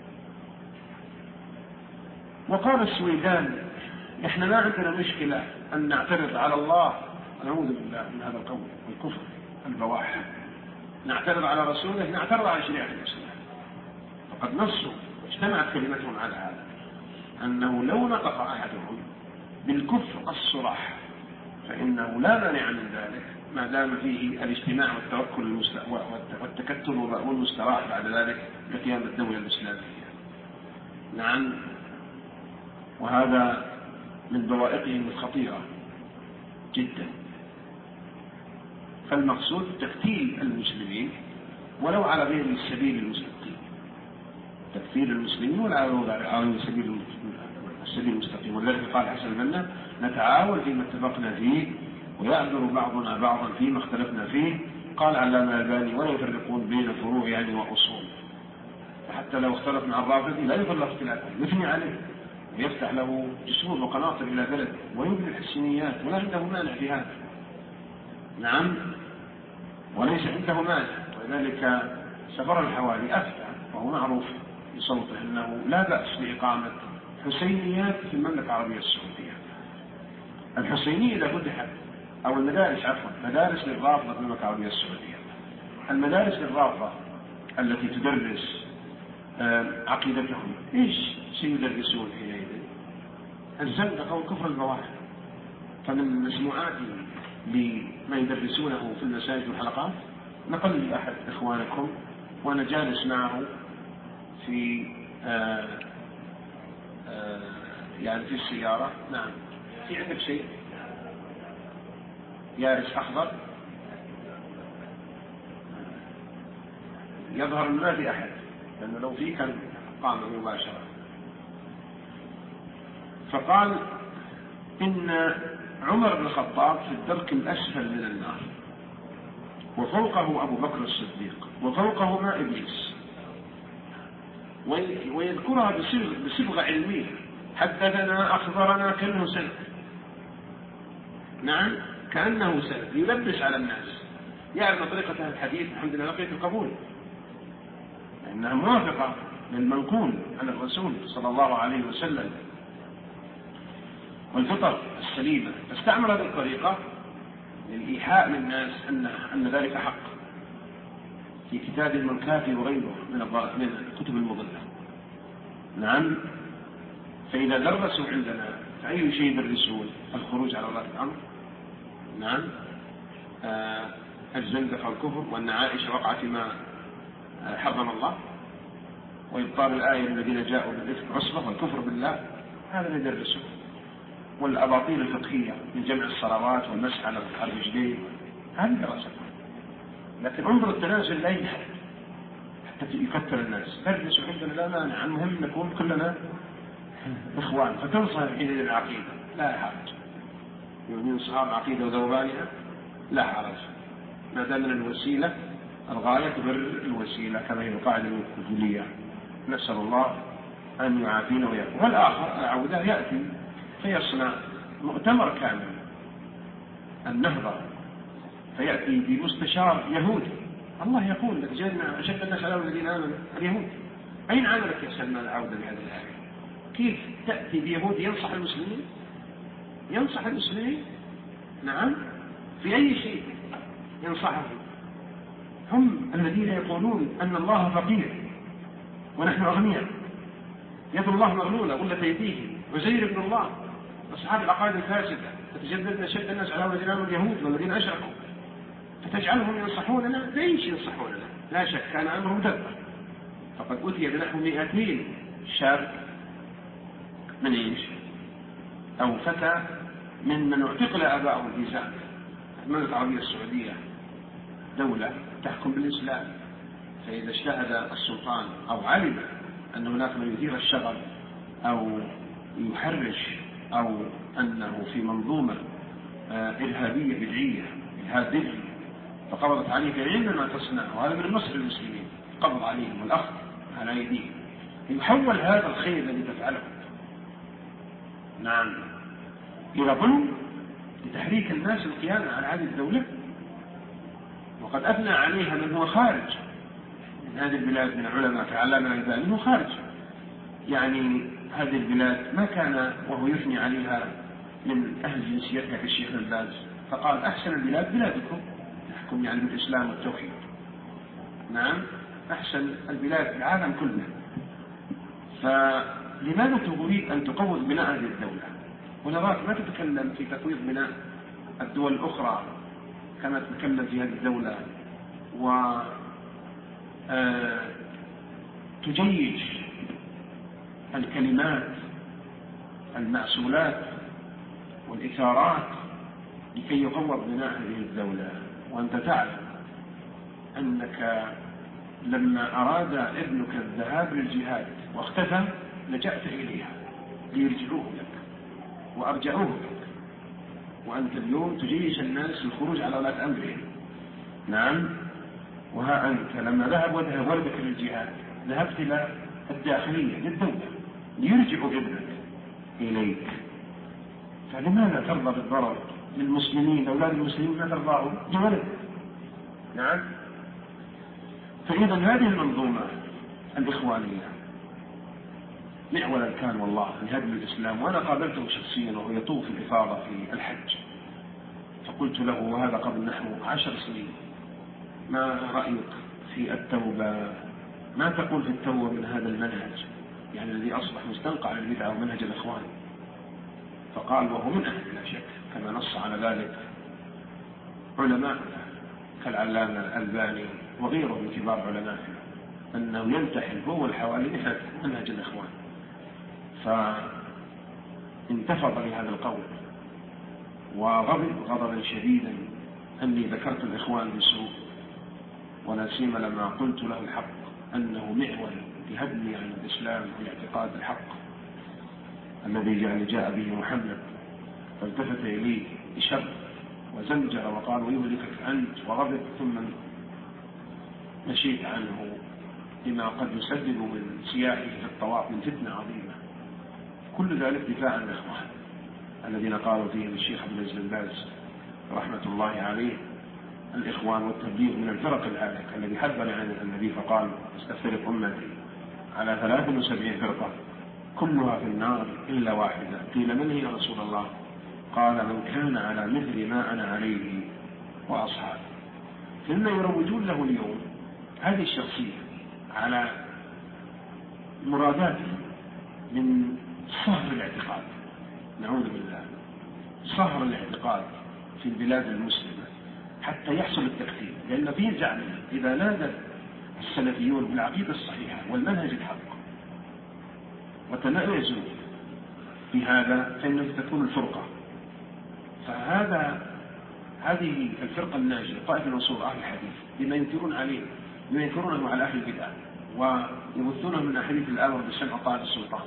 وقال السويدان: احنا ما عندنا مشكلة أن نعترض على الله، نعوذ بالله من هذا القول والكفر البواح، نعترض على رسوله، نعترض على شريعة الإسلام. فقد نصوا واجتمعت كلمتهم على هذا، أنه لو نطق أحدهم بالكفر الصراح فإنه لا مانع من ذلك ما دام فيه الاجتماع والتوكل والتكتل والمستراح بعد ذلك لقيام الدولة الإسلامية. نعم، وهذا من بوائقهم الخطيرة جدا. فالمقصود تكتيل المسلمين ولو على غير السبيل المستقيم، تكفير المسلمين ولا على السبيل المستقيم. والذي قال حسن البنا: نتعاون فيما اتفقنا فيه ويعذر بعضنا بعضا فيما اختلفنا فيه. قال علامة الألباني: ولا يفرقون بين فروع يعني وأصول. فحتى لو اختلف مع الرافضي لا يفرق اختلافه، يثني عليه ويفتح له جسور وقناطر إلى بلد ويبني الحسينيات، ولا عنده مانع في هذا. نعم، وليس عنده مانع. ولذلك سفر الحوالي أفتى وهو معروف بصوته أنه لا بأس بإقامة حسينيات في المملكة العربية السعودية. الحسينية إذا فتحت، أو المدارس عفوا مدارس للرافضة في المملكة العربية السعودية، المدارس للرافضة التي تدرس عقيدتهم إيش سيدرسون حينئذ؟ الزندقة والكفر البواح. فمن المسموعات لما يدرسونه في المساجد والحلقات نقل لي أحد إخوانكم وأنا جالس معه في آآ آآ يعني في السيارة. نعم، في عندك شيء يارس أخضر؟ يظهر ما في أحد، لأنه لو في كان قام مباشرة. فقال إن عمر بن الخطاب في الدرك الأسفل من النار، وفوقه أبو بكر الصديق، وفوقهما إبليس، ويذكرها بصبغة علمية: حدثنا أخبرنا كأنه سند. نعم، كأنه سند يلبس على الناس، يعرف طريقة هذا الحديث الحمد لله لقيت القبول، لأنها موافقة للمنقول عن الرسول صلى الله عليه وسلم والفطر السليمة. فاستعمل هذه الطريقة للإيحاء للناس أن أن ذلك حق في كتاب الكافي وغيره من الكتب المضلة. نعم، فإذا درسوا عندنا فأي شيء يدرسون؟ الخروج على ولاة الأمر، نعم، آه الزندقة والكفر، وأن عائشة وقعت فيما آه حرم الله، وإبطال الآية الذين جاءوا بالإفك عصبة، والكفر بالله. هذا اللي يدرسون. والأباطيل الفقهية من جمع الصلوات والمسح على الرجلين، هذه دراسة. لكن انظر التنازل لا يحد حتى يكثر الناس. درسوا عندنا لا مانع، المهم نكون كلنا إخوان. فتنصح حين العقيدة لا حرج، من صحاب عقيدة وذوبانها لا حرج، ما دام من الوسيلة الغاية تبرر الوسيلة، كما هي القاعدة الكلية. نسأل الله أن يعافينا ويعافينا. والآخر العودة يأتي فيصنع مؤتمر كامل النهضة فيأتي بمستشار يهودي. الله يقول لك جئنا أشد الناس على الذين آمنوا اليهود. أين عملك يا سلمان العودة بهذه الآية؟ كيف تأتي بيهودي ينصح المسلمين؟ ينصح المسلمين؟ نعم، في أي شيء ينصحهم؟ هم الذين يقولون أن الله فقير ونحن أغنياء، يد الله مغلولة غلت أيديهم، عزير ابن الله، أصحاب العقائد الفاسدة، فتجددنا شد الناس على الذين آمنوا اليهود والذين أشركوا، فتجعلهم ينصحوننا بأي شيء ينصحوننا؟ لا شك كان أمره مدبر. فقد أتي بنحو مئتين شاب من إيش؟ أو فتى من من اعتقل آباؤهم في زمن المملكة العربية السعودية، دولة تحكم بالإسلام، فإذا اجتهد السلطان أو علم أن هناك من يثير الشغب أو يحرش أو أنه في منظومة إرهابية بدعية إرهاب بدعي، فقبضت عليه في علم ما تصنع، وهذا من نصر المسلمين، قبض عليهم والأخذ على أيديهم، يحول هذا الخير الذي تفعله نعم إلى ظلم لتحريك الناس القيامة على هذه الدولة. وقد أثنى عليها من هو خارج من هذه البلاد من العلماء كعلامة الألباني، هو خارج يعني هذه البلاد ما كان وهو يثني عليها من أهل جنسيتها كالشيخ الباز، فقال أحسن البلاد بلادكم، تحكم يعني بالإسلام والتوحيد، نعم أحسن البلاد في العالم كله. فلماذا تريد أن تقوض بناء هذه الدولة ونراك ما تتكلم في تقويض بناء الدول الأخرى كما تتكلم في هذه الدولة وتجيش الكلمات المعسولات والإثارات لكي يقوض بناء هذه الدولة، وأنت تعلم أنك لما أراد ابنك الذهاب للجهاد واختفى لجأت إليها ليرجعوه لك وأرجعوه لك، وأنت اليوم تجيش الناس الخروج على ولاة أمرهم. نعم، وها أنت لما ذهب وذهب ولدك للجهاد ذهبت إلى الداخلية للدولة ليرجعوا ابنك إليك. فلماذا ترضى بالضرر للمسلمين أولاد المسلمين ما ترضاه لولد؟ نعم. فإذا هذه المنظومة الإخوانية معولا كان والله لهدم الإسلام. وأنا قابلته شخصيا وهو يطوف الإفاضة في الحج، فقلت له وهذا قبل نحو عشر سنين ما رأيك في التوبة؟ ما تقول في التوبة من هذا المنهج يعني الذي أصبح مستنقع للبدعة ومنهج الإخوان؟ فقال وهو من أهل لا شك كما نص على ذلك علماء كالعلامة الألباني وغيره من كبار علمائنا أنه ينتحل هو الحوالي منهج الإخوان. فانتفض لهذا القول وغضب غضبا شديدا أني ذكرت الإخوان بسوء، ولا سيما لما قلت له الحق أنه معول لهدمي عن الإسلام والاعتقاد الحق الذي يعني جاء به محمد. فالتفت إليه بشر وزمجر وقال ويهلكك أنت، وغضب ثم مشيت عنه لما قد يسبب من سياحه في الطواف من فتنة عظيمة. كل ذلك دفاعا عن الإخوان الذين قالوا فيهم الشيخ عبد العزيز بن باز رحمة الله عليه الإخوان والتبليغ من الفرق الهالكة الذي حذر عن النبي فقال استفترق أمتي على ثلاث وسبعين فرقة كلها في النار إلا واحدة. قيل من هي يا رسول الله؟ قال من كان على مثل ما أنا عليه وأصحابي. ثم يروجون له اليوم هذه الشخصية على مراداته من صهر الاعتقاد، نعوذ بالله، صهر الاعتقاد في البلاد المسلمة حتى يحصل التكفير. لأن في زعمه إذا نادى السلفيون بالعقيدة الصحيحة والمنهج الحق وتميزوا في هذا فإنه تكون الفرقة. فهذا هذه الفرقة الناجية طائفة منصور أهل الحديث بما ينكرون عليه بما ينكرونه على أهل البدع ويبثونه من حديث الآمر بالسمع وطاعة السلطان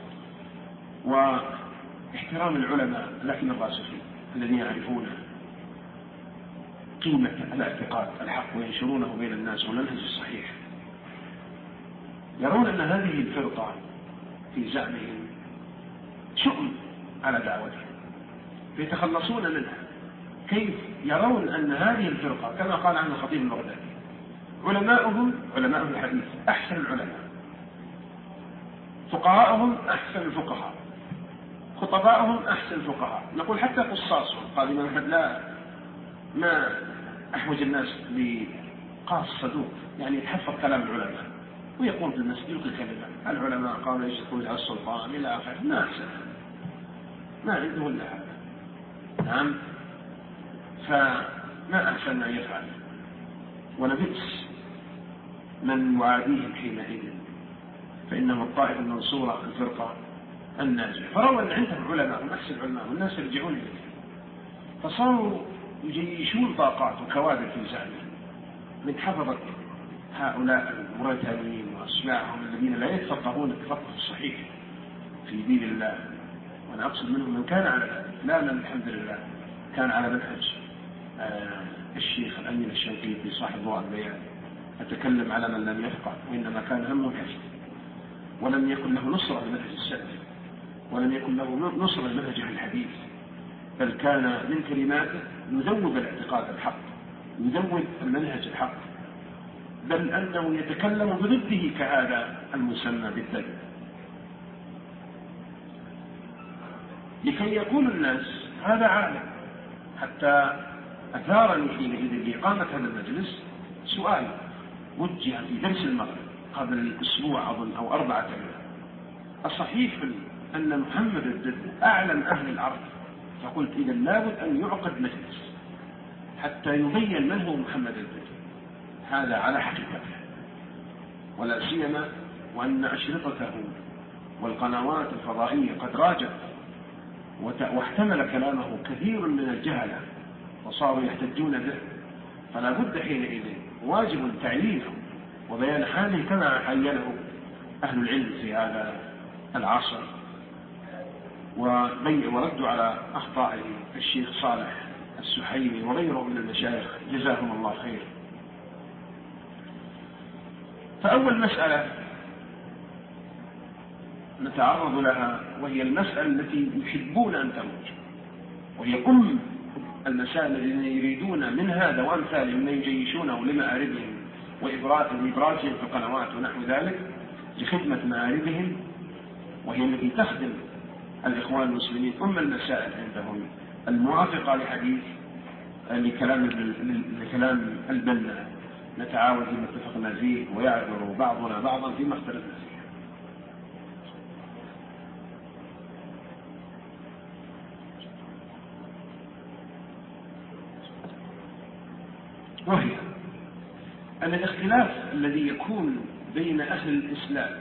واحترام العلماء لكن الراسخين الذين يعرفون قيمة الاعتقاد الحق وينشرونه بين الناس والمنهج الصحيح. يرون أن هذه الفرقة في زعمهم شؤم على دعوتهم فيتخلصون منها. كيف يرون أن هذه الفرقة كما قال عنه الخطيب البغدادي علماؤهم علماء الحديث أحسن العلماء، فقهاءهم أحسن الفقهاء، خطباؤهم أحسن الفقهاء، نقول حتى قصاصهم. قال الإمام أحمد لا ما أحوج الناس لقاص صدوق يعني يتحفظ كلام العلماء ويقول في المسجد يلقي كلمة العلماء قالوا يشتكون على السلطان إلى آخره، ما أحسن، ما عنده إلا هذا. نعم، فما أحسن ما يفعل، ولبئس من يعاديهم حينئذ، فإنهم الطائفة المنصورة الفرقة الناجية. فروا أن عندهم علماء وأحسن علماء والناس يرجعون إليه، فصاروا يجيشون طاقات وكوادر في زعمهم من حفظة هؤلاء المرتبين وأسماعهم الذين لا يتفقهون التفقه الصحيح في دين الله. وأنا أقصد منهم من كان على ذلك، لا من الحمد لله كان على منهج آه الشيخ الأمين الشنقيطي صاحب ضوء البيان، أتكلم على من لم يفقه وإنما كان همه الحفظ، ولم يكن له نصرة لمنهج السلف، ولم يكن له نصرة لمنهج الحديث، بل كان من كلماته يذوب الاعتقاد الحق، يذوب المنهج الحق، بل أنه يتكلم بضده كهذا المسمى بالدجل، لكي يقول الناس هذا عالم. حتى أثارني حينئذ لإقامة هذا المجلس سؤال وجه في درس المغرب قبل أسبوع أظن أو أربعة أيام: الصحيح أن محمد الدجل أعلم أهل الأرض؟ فقلت إذا لابد أن يعقد مجلس حتى يبين من هو محمد الدجل هذا على حقيقته، ولا سيما وأن أشرطته والقنوات الفضائية قد راجت واحتمل كلامه كثير من الجهلة وصاروا يحتجون به، فلا بد حينئذ واجب تعيينه وبيان حاله كما عينه أهل العلم في هذا العصر، وردوا على أخطاء الشيخ صالح السحيمي وغيره من المشايخ جزاهم الله خير. فأول مسألة نتعرض لها وهي المسألة التي يحبون أن تموت، وهي أم المسائل الذين يريدون من هذا وأمثاله من يجيشونه لمآربهم وإبرازهم في القنوات ونحو ذلك لخدمة مآربهم، وهي التي تخدم الإخوان المسلمين. أم المسائل عندهم الموافقة لحديث لكلام لكلام البنا: نتعاون فيما اتفقنا فيه ويعذر بعضنا بعضا فيما اختلفنا فيه. وهي أن الاختلاف الذي يكون بين أهل الإسلام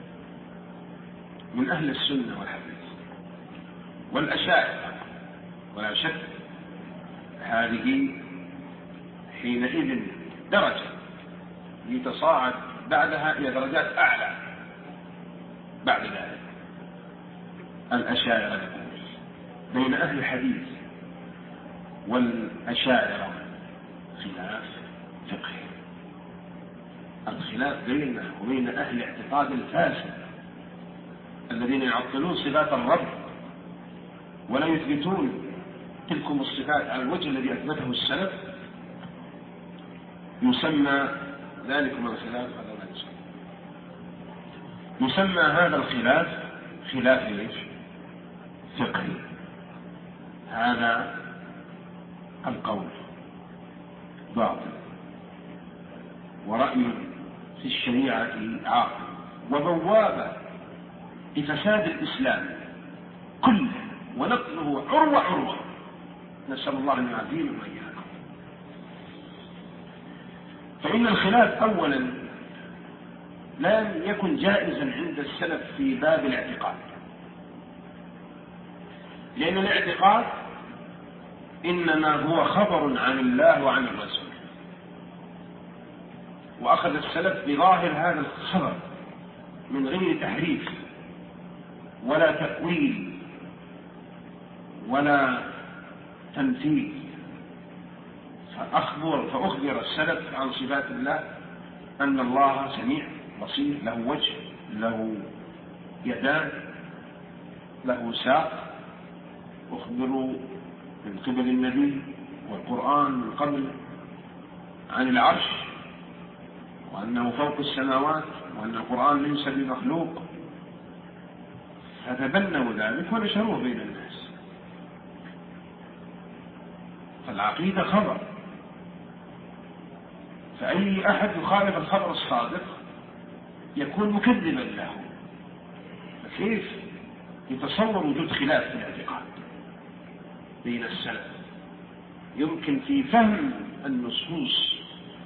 من أهل السنة والحديث والأشاعرة ولا شك هذه حينئذ درجة يتصاعد بعدها إلى درجات أعلى. بعد ذلك الأشاعرة بين أهل الحديث والأشاعرة خلاف فقهي، الخلاف بيننا وبين أهل الاعتقاد الفاسد الذين يعطلون صفات الرب ولا يثبتون تلكم الصفات على الوجه الذي أثبته السلف، يسمى ذلك من الخلاف يسمى هذا الخلاف خلاف فقهي. هذا القول باطل ورأي في الشريعة عاقل وبوابة لفساد الإسلام كله ونقله عروة عروة، نسأل الله أن يعافينا وإياكم. فإن الخلاف أولا لم يكن جائزا عند السلف في باب الاعتقاد، لأن الاعتقاد إنما هو خبر عن الله وعن الرسول، وأخذ السلف بظاهر هذا الخبر من غير تحريف ولا تأويل ولا تمثيل، فأخبر فأخبر السلف عن صفات الله أن الله سميع بصير، له وجه، له يدان، له ساق، أخبروا من قبل النبي والقرآن من قبل عن العرش، وأنه فوق السماوات، وأن القرآن ليس بمخلوق، فتبنوا ذلك ونشروه بين الناس. فالعقيدة خبر، فأي أحد يخالف الخبر الصادق يكون مكذبا له. فكيف يتصور وجود خلاف في الاعتقاد بين السلف؟ يمكن في فهم النصوص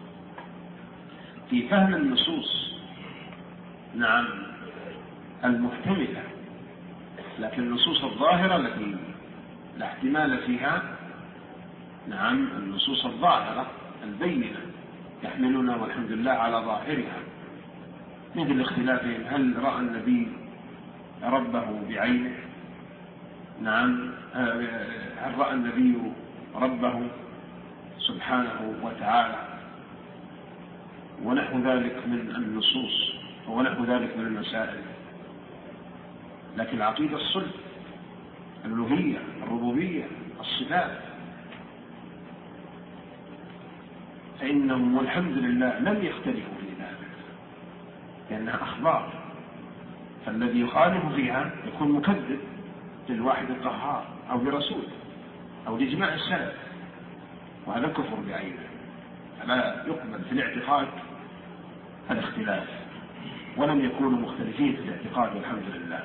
في فهم النصوص نعم المحتملة، لكن النصوص الظاهرة التي لا احتمال فيها نعم النصوص الظاهرة البينة يحملون والحمد لله على ظاهرها، مثل اختلافهم هل رأى النبي ربه بعينه، نعم هل رأى النبي ربه سبحانه وتعالى، ونحو ذلك من النصوص ونحو ذلك من المسائل. لكن العقيدة الصلب، الألوهية، الربوبية، الصفات، فإنهم والحمد لله لم يختلفوا في ذلك، لأنها أخبار، فالذي يخالف فيها يكون مكذب للواحد القهار أو لرسوله أو لإجماع السلف، وهذا كفر بعينه. فلا يقبل في الاعتقاد الاختلاف، ولم يكونوا مختلفين في الاعتقاد والحمد لله،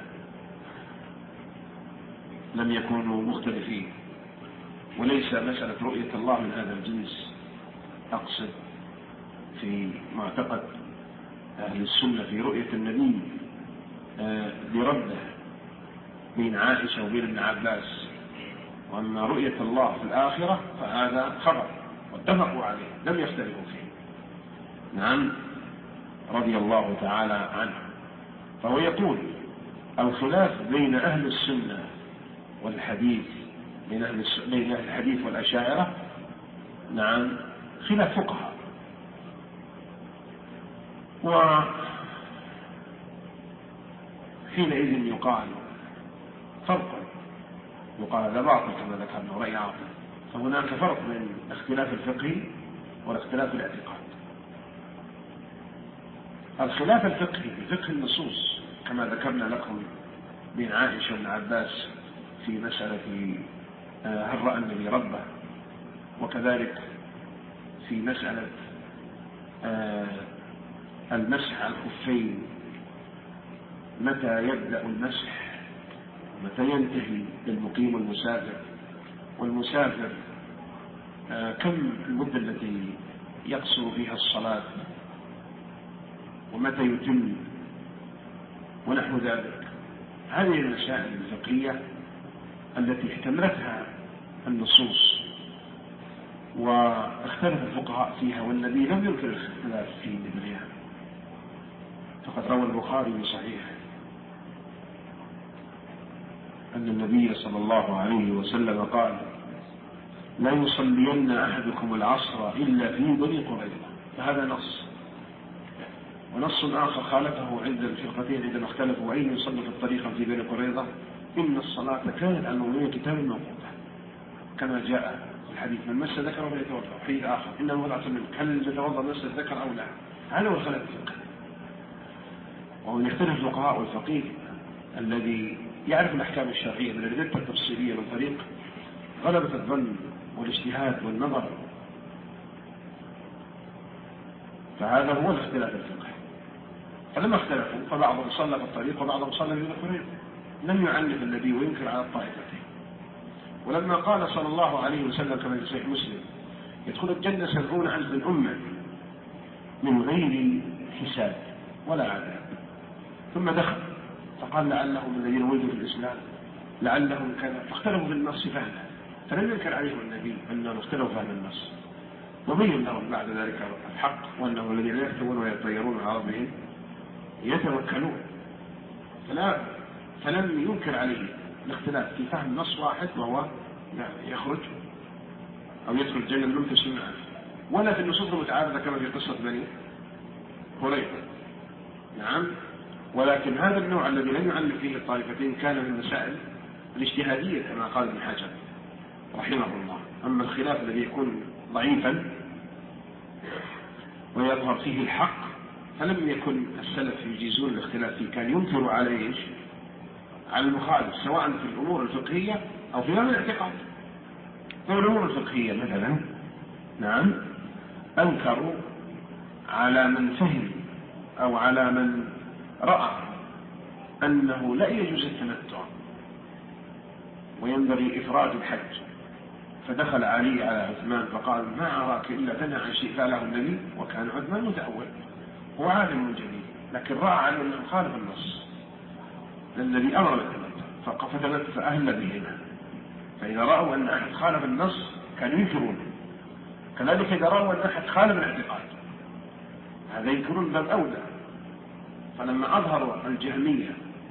لم يكونوا مختلفين. وليس مسألة رؤية الله من هذا الجنس، أقصد في معتقد أهل السنة في رؤية النبي لربه بين عائشة وبين ابن عباس، وأما رؤية الله في الآخرة فهذا خبر واتفقوا عليه لم يختلفوا فيه، نعم رضي الله تعالى عنه. فهو يقول الخلاف بين أهل السنة والحديث، بين أهل الحديث والأشاعرة نعم خلاف فقهاء، وحينئذ يقال فرق، يقال هذا باطل كما ذكرنا رأي عاطل. فهناك فرق بين اختلاف الفقه والاختلاف الاعتقاد. الخلاف الفقهي بفقه النصوص كما ذكرنا لكم بين عائشة وابن عباس في مسألة هل رأى النبي ربه، وكذلك في مسألة المسح على الخفين، متى يبدأ المسح متى ينتهي للمقيم والمسافر، والمسافر كم المدة التي يقصر فيها الصلاة، ومتى يتم، ونحو ذلك. هذه المسائل الفقهية التي احتملتها النصوص واختلف الفقهاء فيها، والنبي لم ينكر الاختلاف في مثلها، فقد روى البخاري بصحيحه أن النبي صلى الله عليه وسلم قال لا يصلين أحدكم العصر إلا في بني قريظة. فهذا نص، ونص آخر خالفه عند الفرقتين عندما اختلفوا وأين يصلي في الطريقة في بني قريظة إن الصلاة كانت على المؤمنين كتابا موقوتا، كما جاء في الحديث من مس ذكر فليتوضأ. حديث آخر إنه وضع منك هل يتوضأ مس الذكر أو لا. هذا هو الخلاف الفقهي، وهو يختلف الفقهاء والفقيه الذي يعرف الأحكام الشرعية من الأدلة التفصيلية من طريق غلبة الظن والاجتهاد والنظر. فهذا هو الاختلاف الفقهي. فلما اختلفوا فبعضهم صلى في الطريق وبعضهم صلى في الطريق، لم يعنف النبي وينكر على الطائفتين. ولما قال صلى الله عليه وسلم كما في صحيح مسلم يدخل الجنة سبعون ألف من أمة من غير حساب ولا عذاب، ثم دخل فقال لعلهم الذين ولدوا في الإسلام لعلهم كذا، فاختلفوا في النص فهما، فلم ينكر عليهم النبي أنهم اختلفوا فهم النص، وبين لهم بعد ذلك الحق، وأنهم الذين يكتبون ويطيرون على ربهم يتوكلون. فلا فلم ينكر عليه الاختلاف في فهم نص واحد وهو يخرج أو يدخل الجنة من أمة سنة، ولا في النصوص المتعارضة كما في قصة بني قريظة. نعم، ولكن هذا النوع الذي لم يعلم فيه الطائفتين كان من مسائل الاجتهادية كما قال ابن حجر رحمه الله. أما الخلاف الذي يكون ضعيفا ويظهر فيه الحق فلم يكن السلف يجيزون الاختلاف فيه، كان ينكر عليه على المخالف سواء في الأمور الفقهية أو في باب الاعتقاد. في الأمور الفقهية مثلا نعم أنكروا على من فهم أو على من رأى أنه لا يجوز التمتع وينبغي إفراد الحج، فدخل علي على عثمان فقال ما أراك إلا تنهى عن شيء فعله النبي، وكان عثمان متأول هو عالم جليل لكن رأى على أنه خالف النص الذي أمر بالتمتع فتمت فأهل بهما. فإذا رأوا أن أحد خالف النص كانوا ينكرون، كذلك إذا رأوا أن أحد خالف الاعتقاد هذا ينكرون باب أولى. فلما أظهروا الجهمية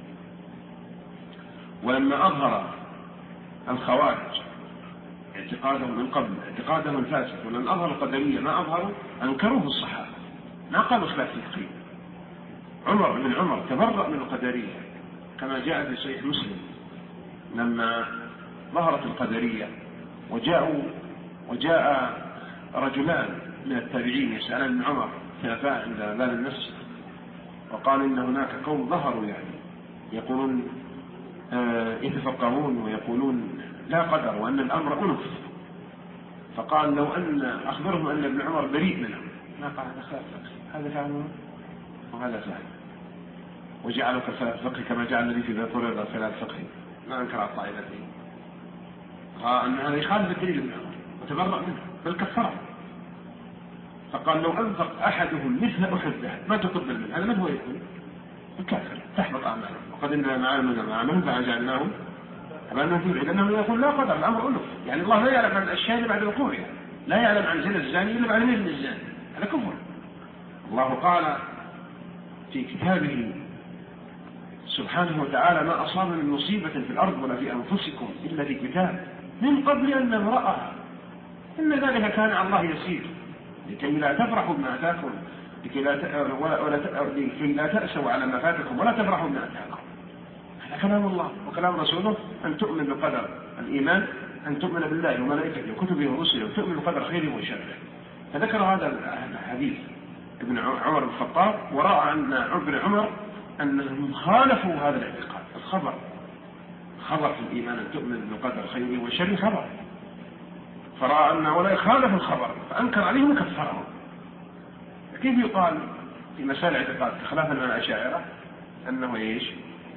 ولما أظهر الخوارج اعتقادهم من قبل اعتقادهم الفاسد، ولما أظهر القدرية ما أظهروا أنكروه الصحابة ما قالوا خلاف فقهي. عمر بن عمر تبرأ من القدرية كما جاء في صحيح مسلم لما ظهرت القدرية وجاءوا وجاء رجلان من التابعين يسألان ابن عمر خلفاء عند باب المسجد وقال إن هناك قوم ظهروا يعني يقولون آه يتفقهون ويقولون لا قدر وأن الأمر أنف، فقال لو أن أخبرهم أن ابن عمر بريء منهم ما قال هذا خلاف فقهي، هذا فهم وهذا فهم، وجعلوا كخلاف فقهي كما جعل النبي في ذات طريقة خلاف فقهي ما أنكر الطائفتين، رأى أن هذا يخالف الدليل ابن عمر وتبرأ منه بل كفره، فقال لو أنفق أحدهم مثل أحد ذهب ما تقبل منه، هذا من هو يكون الكافر تحبط أعماله، وقد إننا معاملنا معاملهم فأجعلناهم أبانا في العلم أنه يقول لا قدر الأمر أنف، يعني الله لا يعلم عن الأشياء اللي بعد وقوعها، لا يعلم عن زنا الزاني إلا بعد ميل الزاني، هذا كفر. الله قال في كتابه سبحانه وتعالى ما أصاب من مصيبة في الأرض ولا في أنفسكم إلا في كتاب من قبل أن نبرأها إن ذلك كان على الله يسير لكي لا تفرحوا بما أتاكم لكي لا ولا لكي لا تأسوا على ما فاتكم ولا تفرحوا بما أتاكم. هذا كلام الله وكلام رسوله، أن تؤمن بقدر الإيمان أن تؤمن بالله وملائكته وكتبه ورسله وتؤمن بقدر خيره وشره. فذكر هذا الحديث ابن عمر بن الخطاب ورأى أن ابن عمر أنهم خالفوا هذا الاعتقاد. الخبر خبر في الإيمان أن تؤمن بقدر خيره وشره خبر، فرأى أن ولا يخالف الخبر فأنكر عليهم وكفرهم. كيف يقال في مسائل الاعتقاد خلافا عن الأشاعرة أنه إيش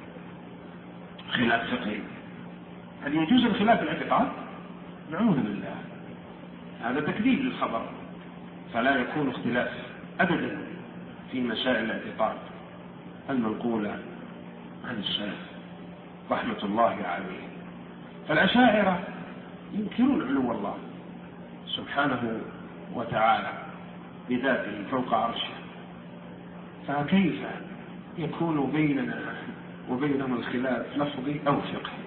خلاف فقهي؟ هل يجوز الخلاف الاعتقاد؟ نعوذ بالله، هذا تكذيب للخبر، فلا يكون اختلاف أبدا في مسائل الاعتقاد المنقولة عن السلف رحمة الله عليه. فالأشاعرة ينكرون علو الله سبحانه وتعالى بذاته فوق عرشه، فكيف يكون بيننا وبينهم الخلاف لفظي أو فقهي؟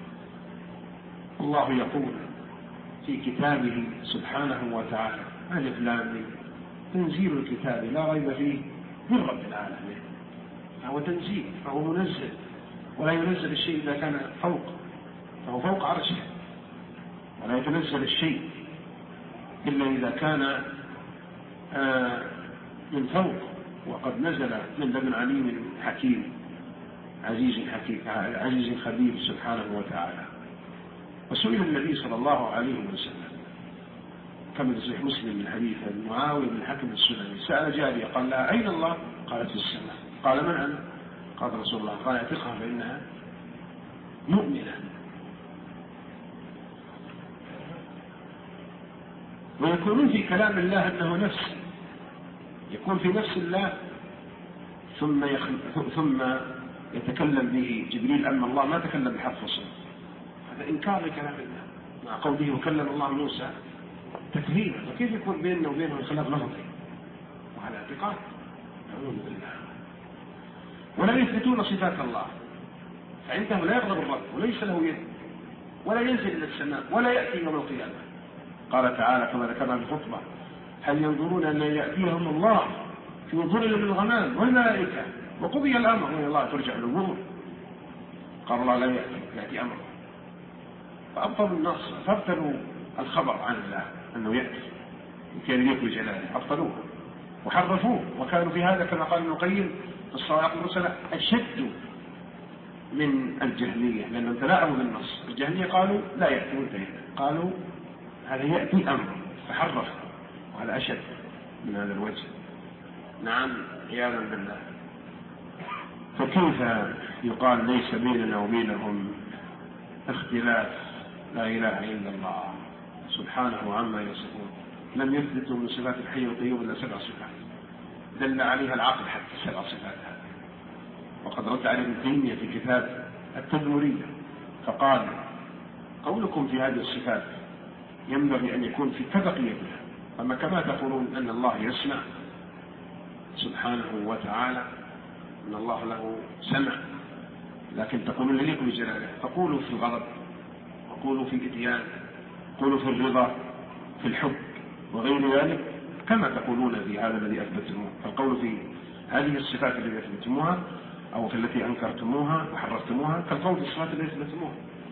الله يقول في كتابه سبحانه وتعالى ألف لام ميم تنزيل الكتاب لا ريب فيه من رب العالمين، فهو تنزيل فهو منزل، ولا ينزل الشيء إذا كان فوق فهو فوق عرشه، ولا يتنزل الشيء إلا إذا كان آه من فوق وقد نزل من لدن عليم حكيم عزيز حكيم عزيز خبير سبحانه وتعالى. وسئل النبي صلى الله عليه وسلم كما في صحيح مسلم من حديث معاوية بن الحكم السلمي سأل جارية قال لها أين الله؟ قالت في السماء. قال من أنا؟ قال رسول الله قال اعتقها فإنها مؤمنة. ويكونون في كلام الله أنه نفس، يكون في نفس الله ثم ثم يتكلم به جبريل أما الله ما تكلم بحرف صوت، هذا إنكار لكلام الله. مع قوله وكلم الله موسى تكليما، وكيف يكون بيننا وبينه خلاف لفظي وعلى اعتقاد؟ نعوذ بالله. ولا يثبتون صفات الله، فعنده لا يغضب الرب وليس له يد ولا ينزل إلى السماء ولا يأتي يوم القيامة. قال تعالى كما ذكرنا في الخطبة هل ينظرون أن يأتيهم الله في ظلل من الغمام والملائكة وقضي الأمر وإلى الله ترجع الأمور. قال الله لا يأتي يأتي أمره فأبطلوا النص، فابتلوا الخبر عن الله أنه يأتي وكان يليق بجلاله، أبطلوه وحرفوه، وكانوا في هذا كما قال ابن القيم في الصواعق المرسلة أشد من الجهمية، لأنهم تلاعبوا بالنص. الجهمية قالوا لا يأتي وانتهى، قالوا هذا يأتي أمر فحرف، وهذا أشد من هذا الوجه. نعم عياذا بالله. فكيف يقال ليس بيننا وبينهم اختلاف؟ لا إله إلا الله سبحانه عما يصفون. لم يثبتوا من صفات الحي والقيوم إلا سبع صفات دل عليها العقل حتى سبع صفات هذه، وقد رد عليه ابن تيمية في كتاب التدمرية فقال قولكم في هذه الصفات ينبغي أن يكون في كبقيتها، أما كما تقولون أن الله يسمع سبحانه وتعالى، أن الله له سمع، لكن تقولون ليق بجلاله، فقولوا في الغضب، وقولوا في الإتيان، قولوا في الرضا، في الحب وغير ذلك كما تقولون في هذا الذي أثبتموه. فالقول في هذه الصفات التي أثبتموها أو في التي أنكرتموها وحرفتموها كالقول في الصفات التي أثبتموها.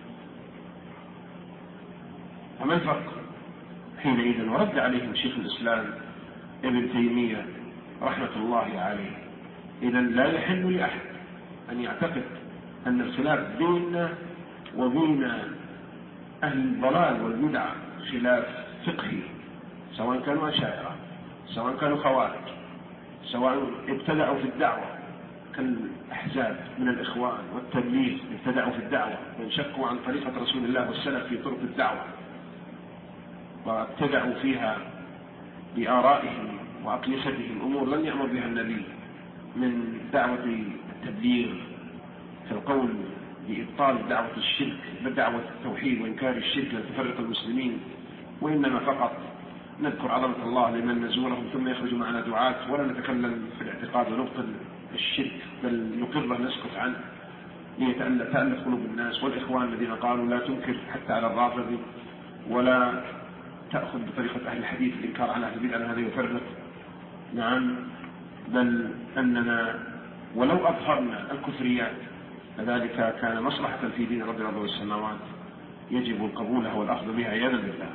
فما الفرق حينئذ؟ ورد عليهم شيخ الإسلام ابن تيمية رحمة الله عليه. إذا لا يحل لأحد أن يعتقد أن الخلاف بيننا وبين أهل الضلال والبدع خلاف فقهي، سواء كانوا أشاعرة، سواء كانوا خوارج، سواء ابتدعوا في الدعوة كالأحزاب من الإخوان والتبليغ، ابتدعوا في الدعوة وانشقوا عن طريقة رسول الله والسلف في طرق الدعوة وابتدعوا فيها بآرائهم وأقيستهم أمور لن يأمر بها النبي، من دعوة التبليغ في القول بإبطال دعوة الشرك بدعوة التوحيد وإنكار الشرك لتفرق المسلمين، وإنما فقط نذكر عظمة الله لمن نزورهم ثم يخرج معنا دعاة، ولا نتكلم في الاعتقاد ونبطل الشرك بل نقره نسكت عنه ليتألف قلوب الناس. والإخوان الذين قالوا لا تنكر حتى على الرافض ولا تأخذ بطريقة أهل الحديث الإنكار على أهل البدع هذا يفرق. نعم، بل أننا ولو أظهرنا الكفريات فذلك كان مصلحة في دين رب الأرض والسماوات يجب القبولها والأخذ بها عياذا بالله.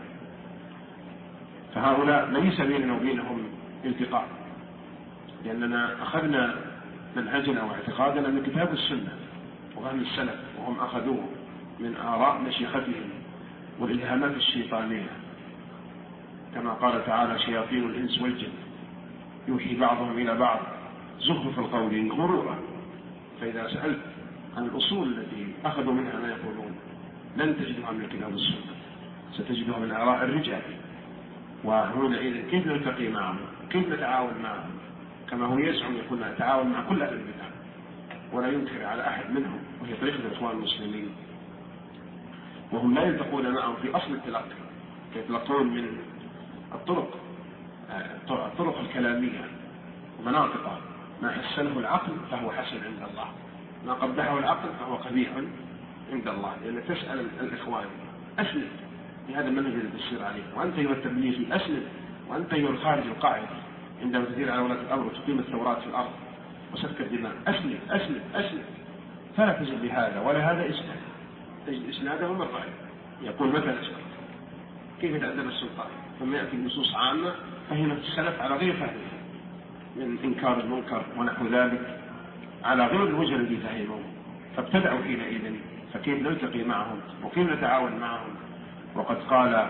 فهؤلاء ليس بيننا وبينهم التقاء، لأننا أخذنا منهجنا واعتقادنا من كتاب السنة وفهم السلف، وهم أخذوه من آراء مشيختهم والإلهامات الشيطانية، كما قال تعالى شياطين الإنس والجن يوحي بعضهم إلى بعض زخرف القول غرورا. فإذا سألت عن الأصول التي أخذوا منها ما يقولون لن تجدها من الكتاب والسنة، ستجدها من آراء الرجال. وهنا كيف نلتقي معهم؟ كيف نتعاون معهم؟ كما هو يزعم يقول نتعاون مع كل أهل البدع ولا ينكر على أحد منهم، وهي طريقة الإخوان المسلمين، وهم لا يلتقون معهم في أصل التلقي، يتلقون من الطرق الطرق الكلامية ومناطقها. ما حسنه العقل فهو حسن عند الله، ما قبحه العقل فهو قبيح عند الله. لأن تسأل الإخوان أسلم بهذا المنهج الذي تسير عليه، وأنت أيها التبليغي أسلم، وأنت أيها الخارج القاعدة عندما تدير على ولاة الأمر وتقيم الثورات في الأرض وسفك الدماء أسلم أسلم أسلم. فلا تجد بهذا ولا هذا إسلام، تجد إسناده مرفع يقول متى نسكت، كيف يتأدب السلطان، ثم يأتي النصوص عامة فهمت السلف على غير فهمه من إنكار المنكر ونحو ذلك على غير الوجه الذي فهموه، فابتدعوا حينئذ. فكيف نلتقي معهم وكيف نتعاون معهم؟ وقد قال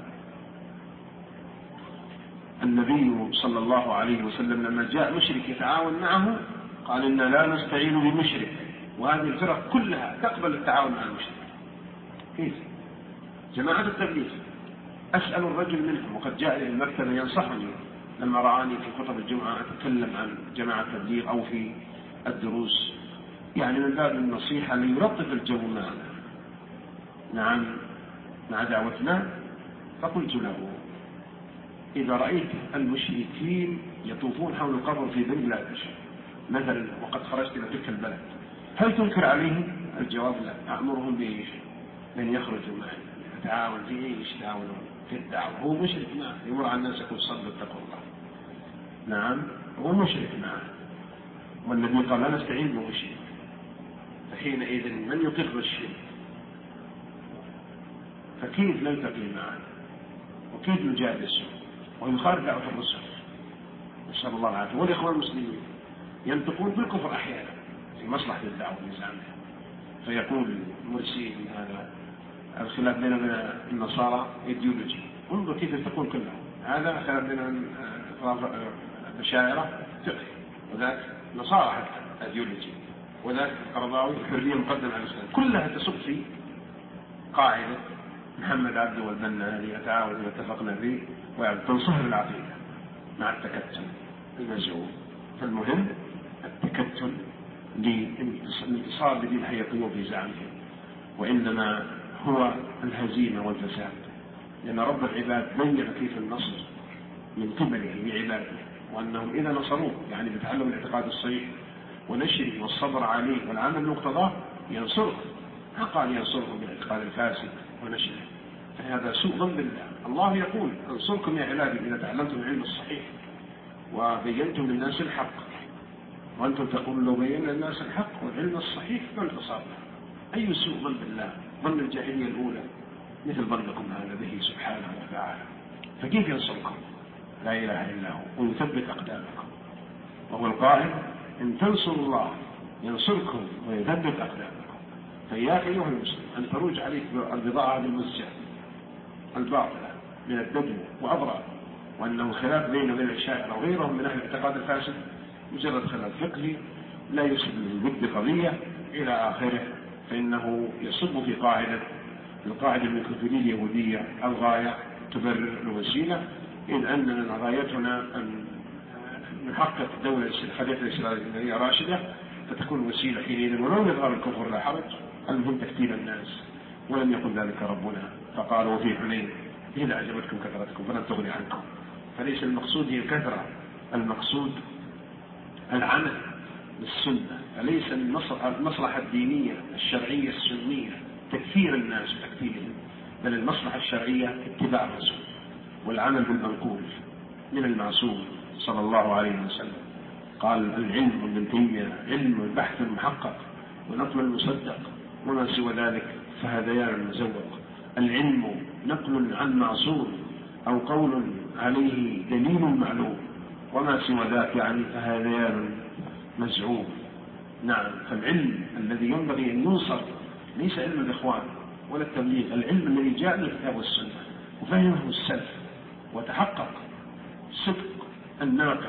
النبي صلى الله عليه وسلم لما جاء مشرك يتعاون معه قال إنا لا نستعين بمشرك، وهذه الفرق كلها تقبل التعاون مع المشرك. كيف؟ جماعة التبليغ أسأل الرجل منهم، وقد جاء إلى المكتبة ينصحني لما رآني في خطب الجمعة أتكلم عن جماعة التبليغ أو في الدروس، يعني من باب النصيحة ليلطف الجو معنا. نعم مع دعوتنا. فقلت له إذا رأيت المشركين يطوفون حول القبر في بنغلاديش مثلا وقد خرجت إلى تلك البلد هل تنكر عليهم؟ الجواب لا، أأمرهم بإيش؟ من يخرجوا معي يتعاون في إيش؟ تعاونون في الدعوة. هو مشرك معه يمر على الناس يقول صلوا اتقوا الله. نعم هو مشرك معه، والنبي قال لا نستعين بمشرك. فحينئذ من يقر الشرك فكيف نلتقي معه وكيف نجالسه ويخالف دعوة الرسل؟ نسأل الله العافية. والإخوان المسلمين ينطقون بالكفر أحيانا في مصلحة الدعوة بزعمها، فيقول مرسي هذا الخلاف بين النصارى ايديولوجي، انظر كيف يتقون كلهم، هذا خلاف بين الأشاعرة فقهي، وذاك نصارى حتى ايديولوجي، وذاك القرضاوي الحرية مقدمة على الإسلام، كلها تصب في قاعدة محمد عبده والبنا هذه يتعاون واتفقنا فيه وتنصهر العقيدة مع التكتل المزعوم. فالمهم التكتل للانتصار بدين حيقيم في زعمهم، وإنما هو الهزيمة والفساد، لأن رب العباد بين كيف النصر من قبله لعباده، وأنهم إذا نصروه يعني بتعلم الاعتقاد الصحيح ونشره والصبر عليه والعمل بمقتضاه ينصره، ما قال ينصرهم بالاعتقاد الفاسد ونشره، فهذا سوء ظن بالله. الله يقول انصركم يا عبادي إذا تعلمتم العلم الصحيح وبينتم للناس الحق، وأنتم تقولون لو بينا للناس الحق والعلم الصحيح ما انتصر. أي سوء ظن بالله، ظن الجاهلية الأولى مثل ظنكم هذا به سبحانه وتعالى. فكيف ينصركم؟ لا إله إلا هو ويثبت أقدامكم، وهو القائل إن تنصروا الله ينصركم ويثبت أقدامكم. فإياك أيها المسلم أن تروج عليك البضاعة بالمزجة الباطلة من الدجو وأضرار، وأنه خلاف بين وبين الأشاعرة وغيرهم من أهل الاعتقاد الفاسد مجرد خلاف فقهي لا يسبب للود قضية إلى آخره، فإنه يصب في قاعدة القاعدة الميكروفيلية اليهودية الغاية تبرر الوسيلة، إذ أننا غايتنا أن نحقق دولة الخليفة الإسرائيلية راشدة، فتكون وسيلة حينئذ ولو يظهر الكفر لا حرج، المهم تكتيل الناس. ولم يقل ذلك ربنا فقال وفي حنين إذا أعجبتكم كثرتكم فلن تغني عنكم. فليس المقصود هي الكثرة، المقصود العمل بالسنة، فليس المصلحة الدينية الشرعية السنية تكثير الناس وتكثيرهم، بل المصلحة الشرعية اتباع الرسول والعمل بالمنقول من المعصوم صلى الله عليه وسلم. قال العلم ابن تيمية علم البحث المحقق ونقل المصدق، وما سوى ذلك فهذيان مزوق. العلم نقل عن معصوم أو قول عليه دليل معلوم، وما سوى ذاك يعني فهذيان مزعوم. نعم، فالعلم الذي ينبغي أن ينصر ليس علم الإخوان ولا التبليغ، العلم الذي جاء من الكتاب والسنة وفهمه السلف وتحقق صدق الناقل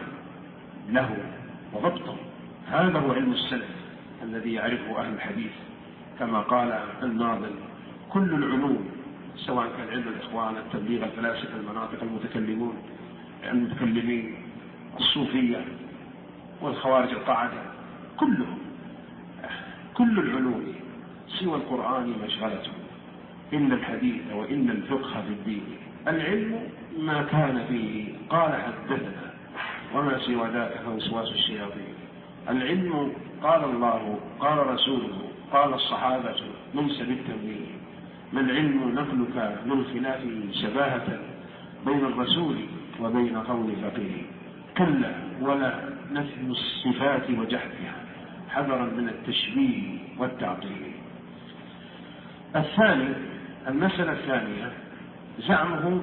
له وضبطه، هذا هو علم السلف الذي يعرفه أهل الحديث. كما قال الناظم كل العلوم سواء كان علم الإخوان التبليغ الفلاسفة المناطق المتكلمون المتكلمين الصوفية والخوارج القاعدة، كلهم كل العلوم سوى القرآن مشغلة إلا الحديث وإلا الفقه في الدين. العلم ما كان فيه قال حدثنا وما سوى ذلك فوسواس الشياطين. العلم قال الله قال رسوله قال الصحابة ليس بالتمويه. ما العلم نقلك من خلافه شباهة بين الرسول وبين قول فقيه، كلا ولا نفي الصفات وجحدها حذرا من التشبيه والتعطيل. الثاني المسألة الثانية زعمه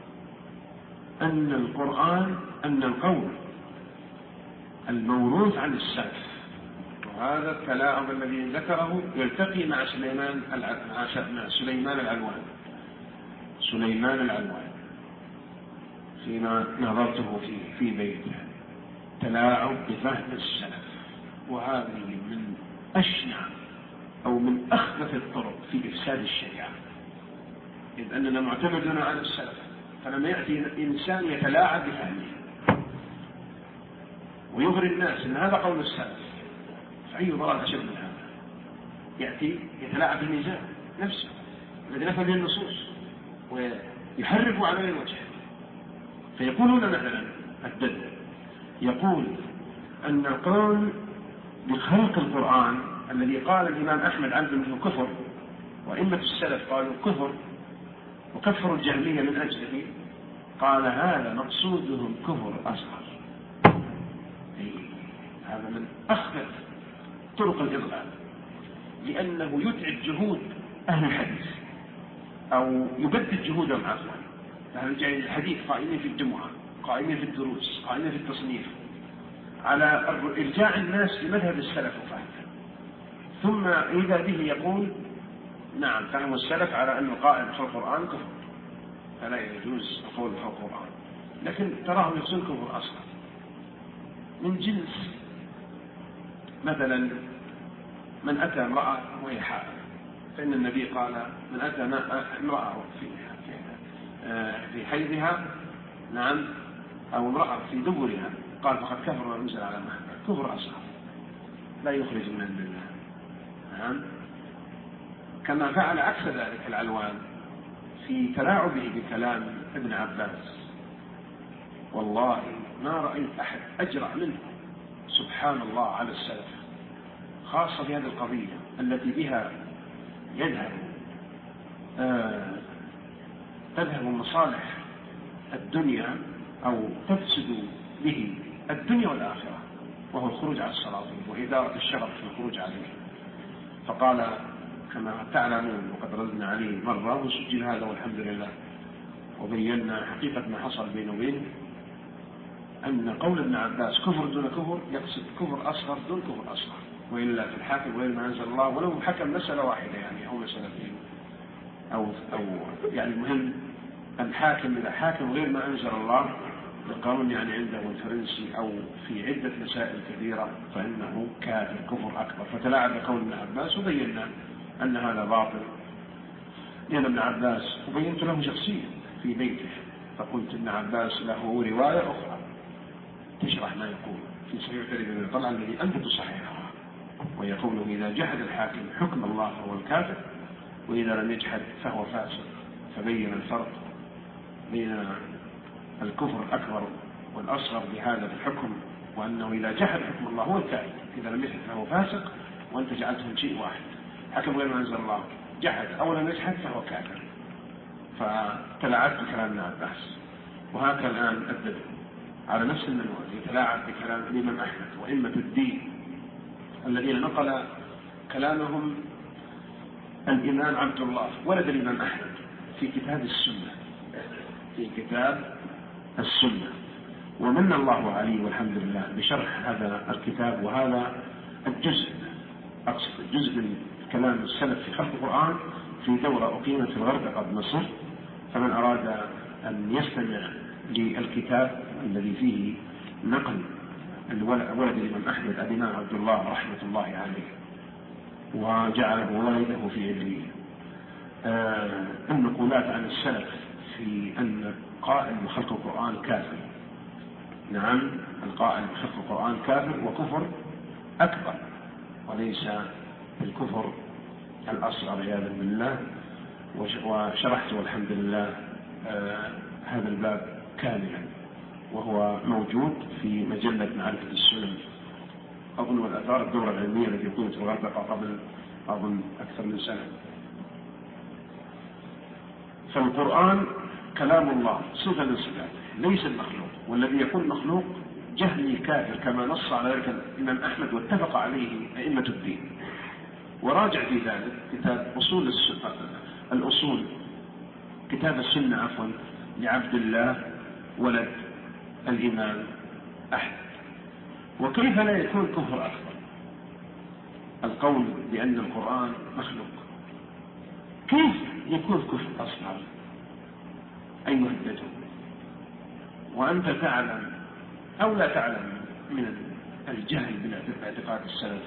أن القرآن أن القول الموروث عن السلف، وهذا التلاعب الذي ذكره يلتقي مع سليمان مع سليمان العلوان سليمان العلوان فيما نظرته في في بيته، تلاعب بفهم السلف، وهذه من أشنع أو من أخبث الطرق في إفساد الشريعة، إذ أننا معتمدون على السلف، فلما يأتي إنسان يتلاعب بفهمه ويغري الناس أن هذا قول السلف، فأي ضرر أشد من هذا؟ يأتي يتلاعب بالميزان نفسه الذي نفهم به النصوص ويحرف على غير وجهه. فيقولون مثلا الدل يقول أن القول بخلق القرآن الذي قال الإمام أحمد عنه أنه كفر، وإمة السلف قالوا كفر وكفروا الجهمية من أجله، قال هذا مقصودهم كفر أصغر. هذا من أخبث طرق الإضلال، لأنه يتعب جهود أهل الحديث أو يبدد جهودهم عفوا. يعني الحديث قائمين في الجمعة، قائمين في الدروس، قائمين في التصنيف على إرجاع الناس لمذهب السلف وفهمه، ثم إذا به يقول نعم فهم السلف على أن القائل في القرآن كفر، فلا يجوز القول في القرآن. لكن تراهم يقصون كفر أصلا من جنس مثلا من أتى امرأة وهي حائض، فإن النبي قال من أتى امرأة في في حيضها نعم أو امرأة في دبرها قال فقد كفر وانزل على محمد، كفر أصغر لا يخرج من الملة. نعم. كما فعل عكس ذلك العلوان في تلاعبه بكلام ابن عباس، والله ما رأيت أحد أجرأ منه سبحان الله على السلف، خاصة في هذه القضية التي بها يذهب آه تذهب مصالح الدنيا أو تفسد به الدنيا والآخرة، وهو الخروج على السلاطين وإدارة الشرف في الخروج عليه. فقال كما تعلمون وقد ردنا عليه مرة وسجل هذا والحمد لله وبينا حقيقة ما حصل بينه وبينه، أن قول ابن عباس كفر دون كفر يقصد كفر أصغر دون كفر أصغر، وإلا في الحاكم غير ما أنزل الله ولو حكم مسألة واحدة يعني أو مسألتين أو أو يعني المهم الحاكم إذا حاكم غير ما أنزل الله القانون يعني عنده الفرنسي أو في عدة مسائل كثيرة فإنه كافر كفر أكبر. فتلاعب قول ابن عباس وبينا أن هذا باطل لأن ابن عباس وبينت له شخصيا في بيته، فقلت ابن عباس له رواية أخرى تشرح ما يقول في صحيح الترمذي طبعا الذي أنت تصححها، ويقول إذا جحد الحاكم حكم الله فهو الكافر وإذا لم يجحد فهو فاسق، فبين الفرق بين الكفر الأكبر والأصغر بهذا الحكم، وأنه إذا جحد حكم الله هو الكافر، إذا لم يجحد فهو فاسق، وأنت جعلتهم شيء واحد، حكم غير ما أنزل الله جحد أو لم يجحد فهو كافر. فتلاعبت بكلام ابن عباس، وهكذا الآن أدب على نفس المنوال يتلاعب بكلام الإمام أحمد وأئمة الدين الذين نقل كلامهم الإمام عبد الله ولد الإمام أحمد في كتاب السنة في كتاب السنة ومن الله عليه والحمد لله بشرح هذا الكتاب وهذا الجزء، أقصد الجزء من كلام السلف في خلق القرآن في دورة أقيمت في الغردقة بمصر، فمن أراد أن يستمع للكتاب الذي فيه نقل ولد الإمام أحمد الإمام عبد الله رحمة الله عليه وجعله والده في علمه آه النقولات عن السلف في أن قائل بخلق القرآن كافر. نعم القائل بخلق القرآن كافر وكفر أكبر وليس الكفر الأصغر عياذا بالله، وشرحت والحمد لله آه هذا الباب كاملا وهو موجود في مجلة معرفة السنن أظن والآثار الدورة العلمية التي قمت في الغردقة قبل أظن أكثر من سنة. فالقرآن كلام الله صفة من صفاته ليس المخلوق، والذي يكون مخلوق جهل كافر كما نص على ذلك الإمام أحمد واتفق عليه أئمة الدين. وراجع في ذلك كتاب أصول السنة الأصول كتاب السنة عفوا لعبد الله ولد الإمام أحمد. وكيف لا يكون كفر أكبر القول بأن القرآن مخلوق؟ كيف يكون كفر أصغر أيها الدجل وأنت تعلم أو لا تعلم من الجهل باعتقاد السلف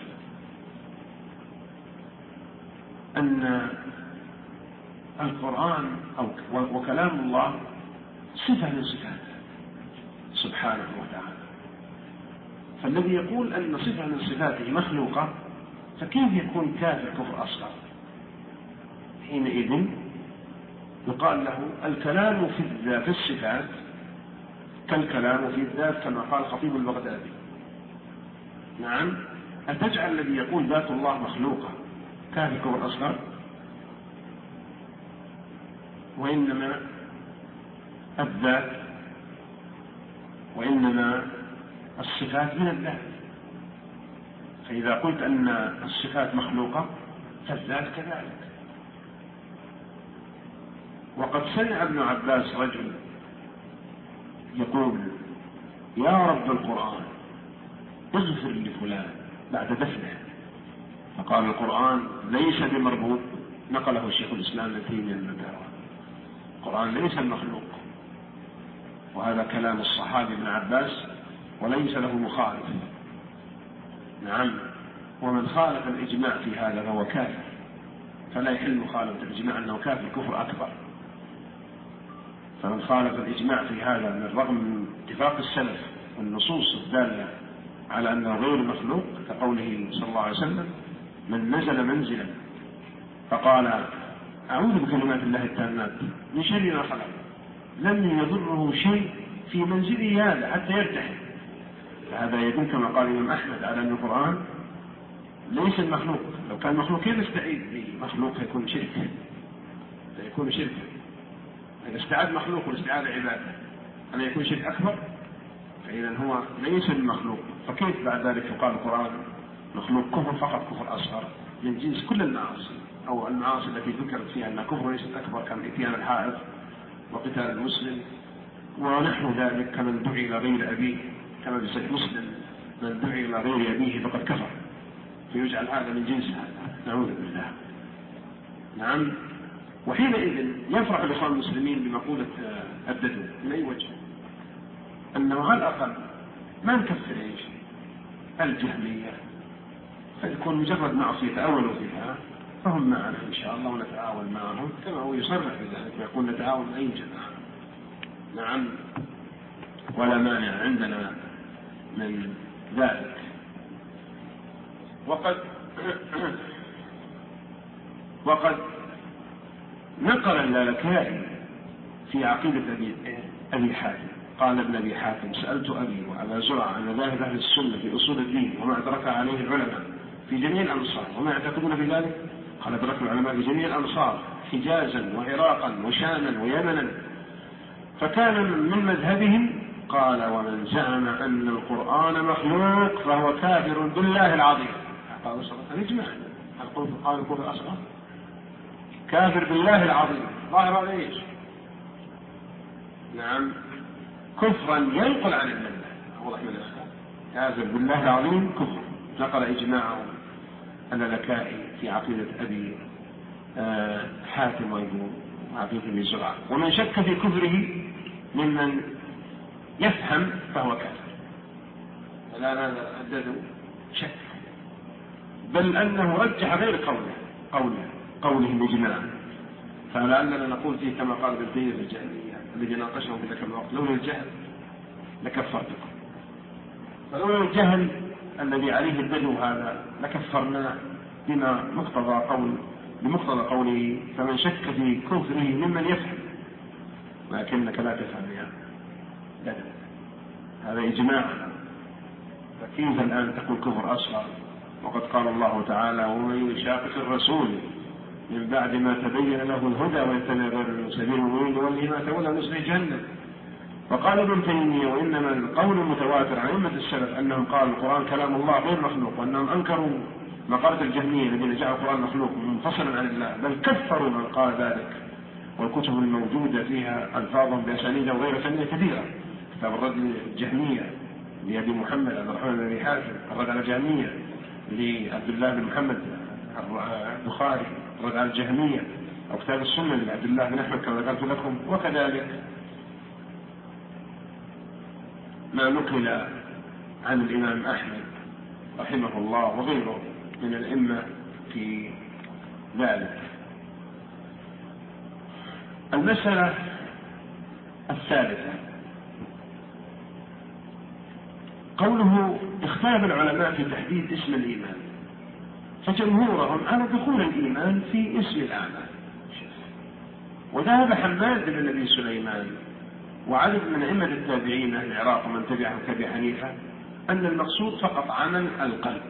أن القرآن أو وكلام الله صفة من صفاته سبحانه وتعالى، فالذي يقول أن صفة من صفاته مخلوقة فكيف يكون كافر كفر أصغر؟ حينئذ يقال له الكلام في الذات في الصفات كالكلام في الذات كما قال خطيب البغدادي. نعم أتجعل الذي يقول ذات الله مخلوقة كافر كفر أصغر؟ وإنما الذات وإنما الصفات من الذات، فإذا قلت أن الصفات مخلوقة فالذات كذلك. وقد سمع ابن عباس رجل يقول يا رب القرآن اغفر لفلان بعد دفنه، فقال القرآن ليس بمربوط، نقله الشيخ الإسلام ابن تيمية المدارة، القرآن ليس المخلوق، وهذا كلام الصحابي ابن عباس وليس له مخالف. نعم، ومن خالف الإجماع في هذا فهو كافر، فلا يحل مخالفة الإجماع أنه كافر كفر أكبر. فمن خالف الإجماع في هذا من الرغم من اتفاق السلف والنصوص الدالة على أنه غير مخلوق، كقوله صلى الله عليه وسلم من نزل منزلا فقال أعوذ بكلمات الله التامات من شر ما خلق لم يضره شيء في منزله هذا حتى يرتحل، فهذا يدل كما قال الإمام أحمد على أن القرآن ليس المخلوق. لو كان مخلوق كيف يستعيد مخلوق يكون شرك، يكون شرك. إذا استعاد مخلوق والاستعادة عبادة ألا يكون شرك أكبر؟ فإذا هو ليس المخلوق، فكيف بعد ذلك يقال القرآن مخلوق؟ كفر فقط، كفر أصغر من جنس كل المعاصي، أو المعاصي التي ذكرت فيها أن كفر ليست أكبر كان إتيان الحائط وقتال المسلم ونحو ذلك، كمن دعي إلى غير أبيه كما في صحيح مسلم من دعي إلى غير أبيه فقد كفر، فيجعل هذا من جنس هذا، نعوذ بالله. نعم، وحينئذ يفرح الإخوان المسلمين بمقولة الددو من أي وجه؟ أنه على الأقل ما نكفر أي شيء الجهمية، فيكون مجرد معصية يتأولوا فيها فهم معنا إن شاء الله ونتعاون معهم، كما هو يصرح بذلك ويقول نتعاون أي جماعة. نعم، ولا مانع عندنا من ذلك. وقد وقد نقل اللالكائي في عقيدة أبي, أبي حاتم قال ابن أبي حاتم سألت أبي وأبا زرع عن مذاهب أهل السنة في أصول الدين وما أدرك عليه العلماء في جميع الأمصار وما يعتقدون في ذلك؟ قال أدرك العلماء في جميع الأمصار حجازا وعراقا وشاما ويمنا، فكان من مذهبهم قال ومن زعم أن القرآن مخلوق فهو كافر بالله العظيم. قال صلى الله عليه وسلم قال الكفر الأصغر كافر بالله العظيم، ظاهر على ايش؟ نعم، كفرا ينقل عن المله، واضح من الأخلاق. كافر بالله العظيم كفر، نقل إجماعه اللالكائي في عقيدة أبي آه حاتم وعقيدة أبي زرعة. ومن شك في كفره ممن يفهم فهو كافر، لا لا لا أدده شك، بل أنه رجح غير قوله قوله قولهم إجماعا. فلعلنا نقول فيه كما قال ابن تيمية في الجهمية الذي ناقشهم في ذاك الوقت لولا الجهل لكفرتكم، فلولا الجهل الذي عليه البدو هذا لكفرنا بما مقتضى قول بمقتضى قوله فمن شك في كفره ممن يفهم، لكنك لا تفهم يعني لا. هذا إجماع، فكيف الآن تقول كفر أصغر وقد قال الله تعالى ومن يشاقق الرسول من بعد ما تبين له الهدى ويتبع غير سبيل المؤمنين يوليه ما تولى ونصله جهنم. وقال ابن تيمية وإنما القول المتواتر عن أئمة السلف أنهم قالوا القرآن كلام الله غير مخلوق، وأنهم أنكروا مقالة الجهمية الذين جعلوا القرآن مخلوق منفصلا عن الله، بل كفروا من قال ذلك. والكتب الموجودة فيها ألفاظ بأسانيد وغير أسانيد كثيرة، كتاب الرد الجهمية لأبي محمد عبد الرحمن بن أبي حاتم، الرد على الجهمية لعبد الله بن محمد البخاري، الرد على الجهمية، أو كتاب السنة لعبد الله بن أحمد كما ذكرت لكم. وكذلك ما نقل عن الإمام أحمد رحمه الله وغيره من الأئمة في ذلك. المسألة الثالثة قوله اختلف العلماء في تحديد اسم الإيمان، فجمهورهم على دخول الإيمان في اسم الأعمال، وذهب حماد بن أبي سليمان وعدد من أئمة التابعين أهل العراق ومن تبعهم كأبي حنيفة أن المقصود فقط عمل القلب،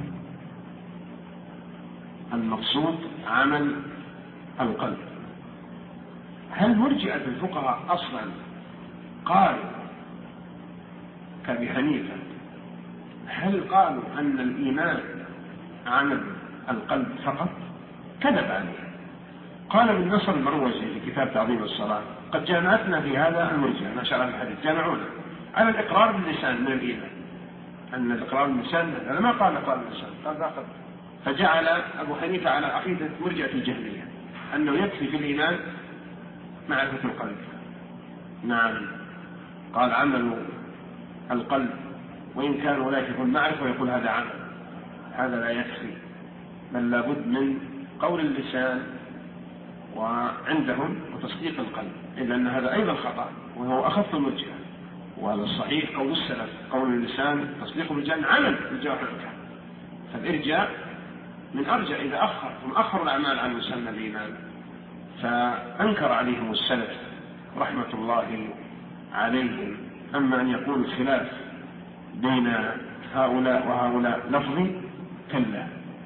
المقصود عمل القلب. هل مرجئة الفقهاء أصلا قالوا كأبي حنيفة هل قالوا أن الإيمان عمل القلب فقط؟ كذب عليه، قال ابن نصر المروزي في كتاب تعظيم الصلاة: قد جامعتنا في هذا المرجئة ما شرح الحديث، جامعونا على الإقرار باللسان من الإيمان، أن الإقرار باللسان، أنا ما قال إقرار باللسان، قال ذاك. فجعل أبو حنيفة على عقيدة مرجئة الجهمية أنه يكفي في الإيمان معرفة القلب. نعم، قال عمل القلب، وإن كان أولئك يقول معرفة ويقول هذا عمل، هذا لا يكفي، بل لابد من قول اللسان وعندهم وتصديق القلب، إلا أن هذا أيضا خطأ وهو أخف المرجئة، وهذا الصحيح قول السلف: قول اللسان تصديق الرجال عمل بالجوارح. فالإرجاء من أرجع إذا أخر، ثم أخروا الأعمال عن مسمى الإيمان، فأنكر عليهم السلف رحمة الله عليهم. أما أن يكون الخلاف بين هؤلاء وهؤلاء لفظي، كلا،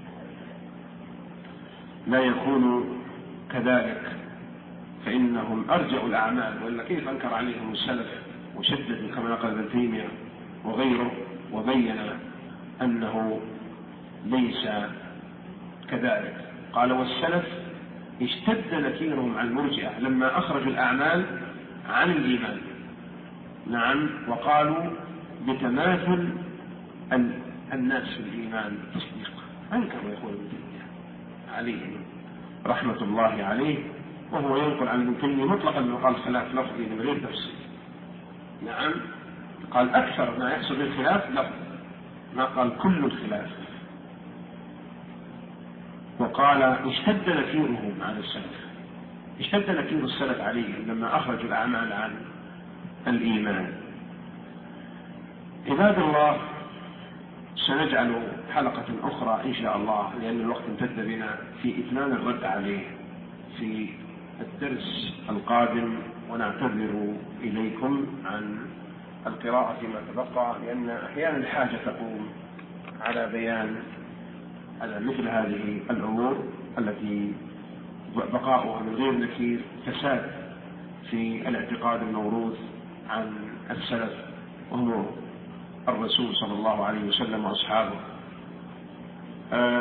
لا يكون كذلك، فإنهم أرجعوا الأعمال، وإلا كيف أنكر عليهم السلف وشددوا كما نقل ابن تيمية وغيره وبين أنه ليس كذلك. قال: والسلف اشتد نكيرهم عن المرجئة لما أخرجوا الأعمال عن الإيمان. نعم، وقالوا بتماثل الناس في الإيمان تصديق، أنكروا يقول ابن تيمية عليهم رحمة الله عليه، وهو ينقل عن ابن تيمية مطلقا أنه قال خلاف لفظي من غير تفسير. نعم، قال أكثر ما يحصل بالخلاف لفظ، ما قال كل الخلاف. وقال: اشتد نكيرهم على السلف، اشتد نكير السلف عليهم لما أخرجوا الأعمال عن الإيمان. عباد الله، سنجعل حلقة أخرى إن شاء الله، لأن الوقت امتد بنا، في إتمام الرد عليه في الدرس القادم، ونعتذر إليكم عن القراءة فيما تبقى، لأن أحيانا الحاجة تقوم على بيان على مثل هذه الأمور التي بقاؤها من غير نكير فساد في الاعتقاد الموروث عن السلف وهم الرسول صلى الله عليه وسلم وأصحابه.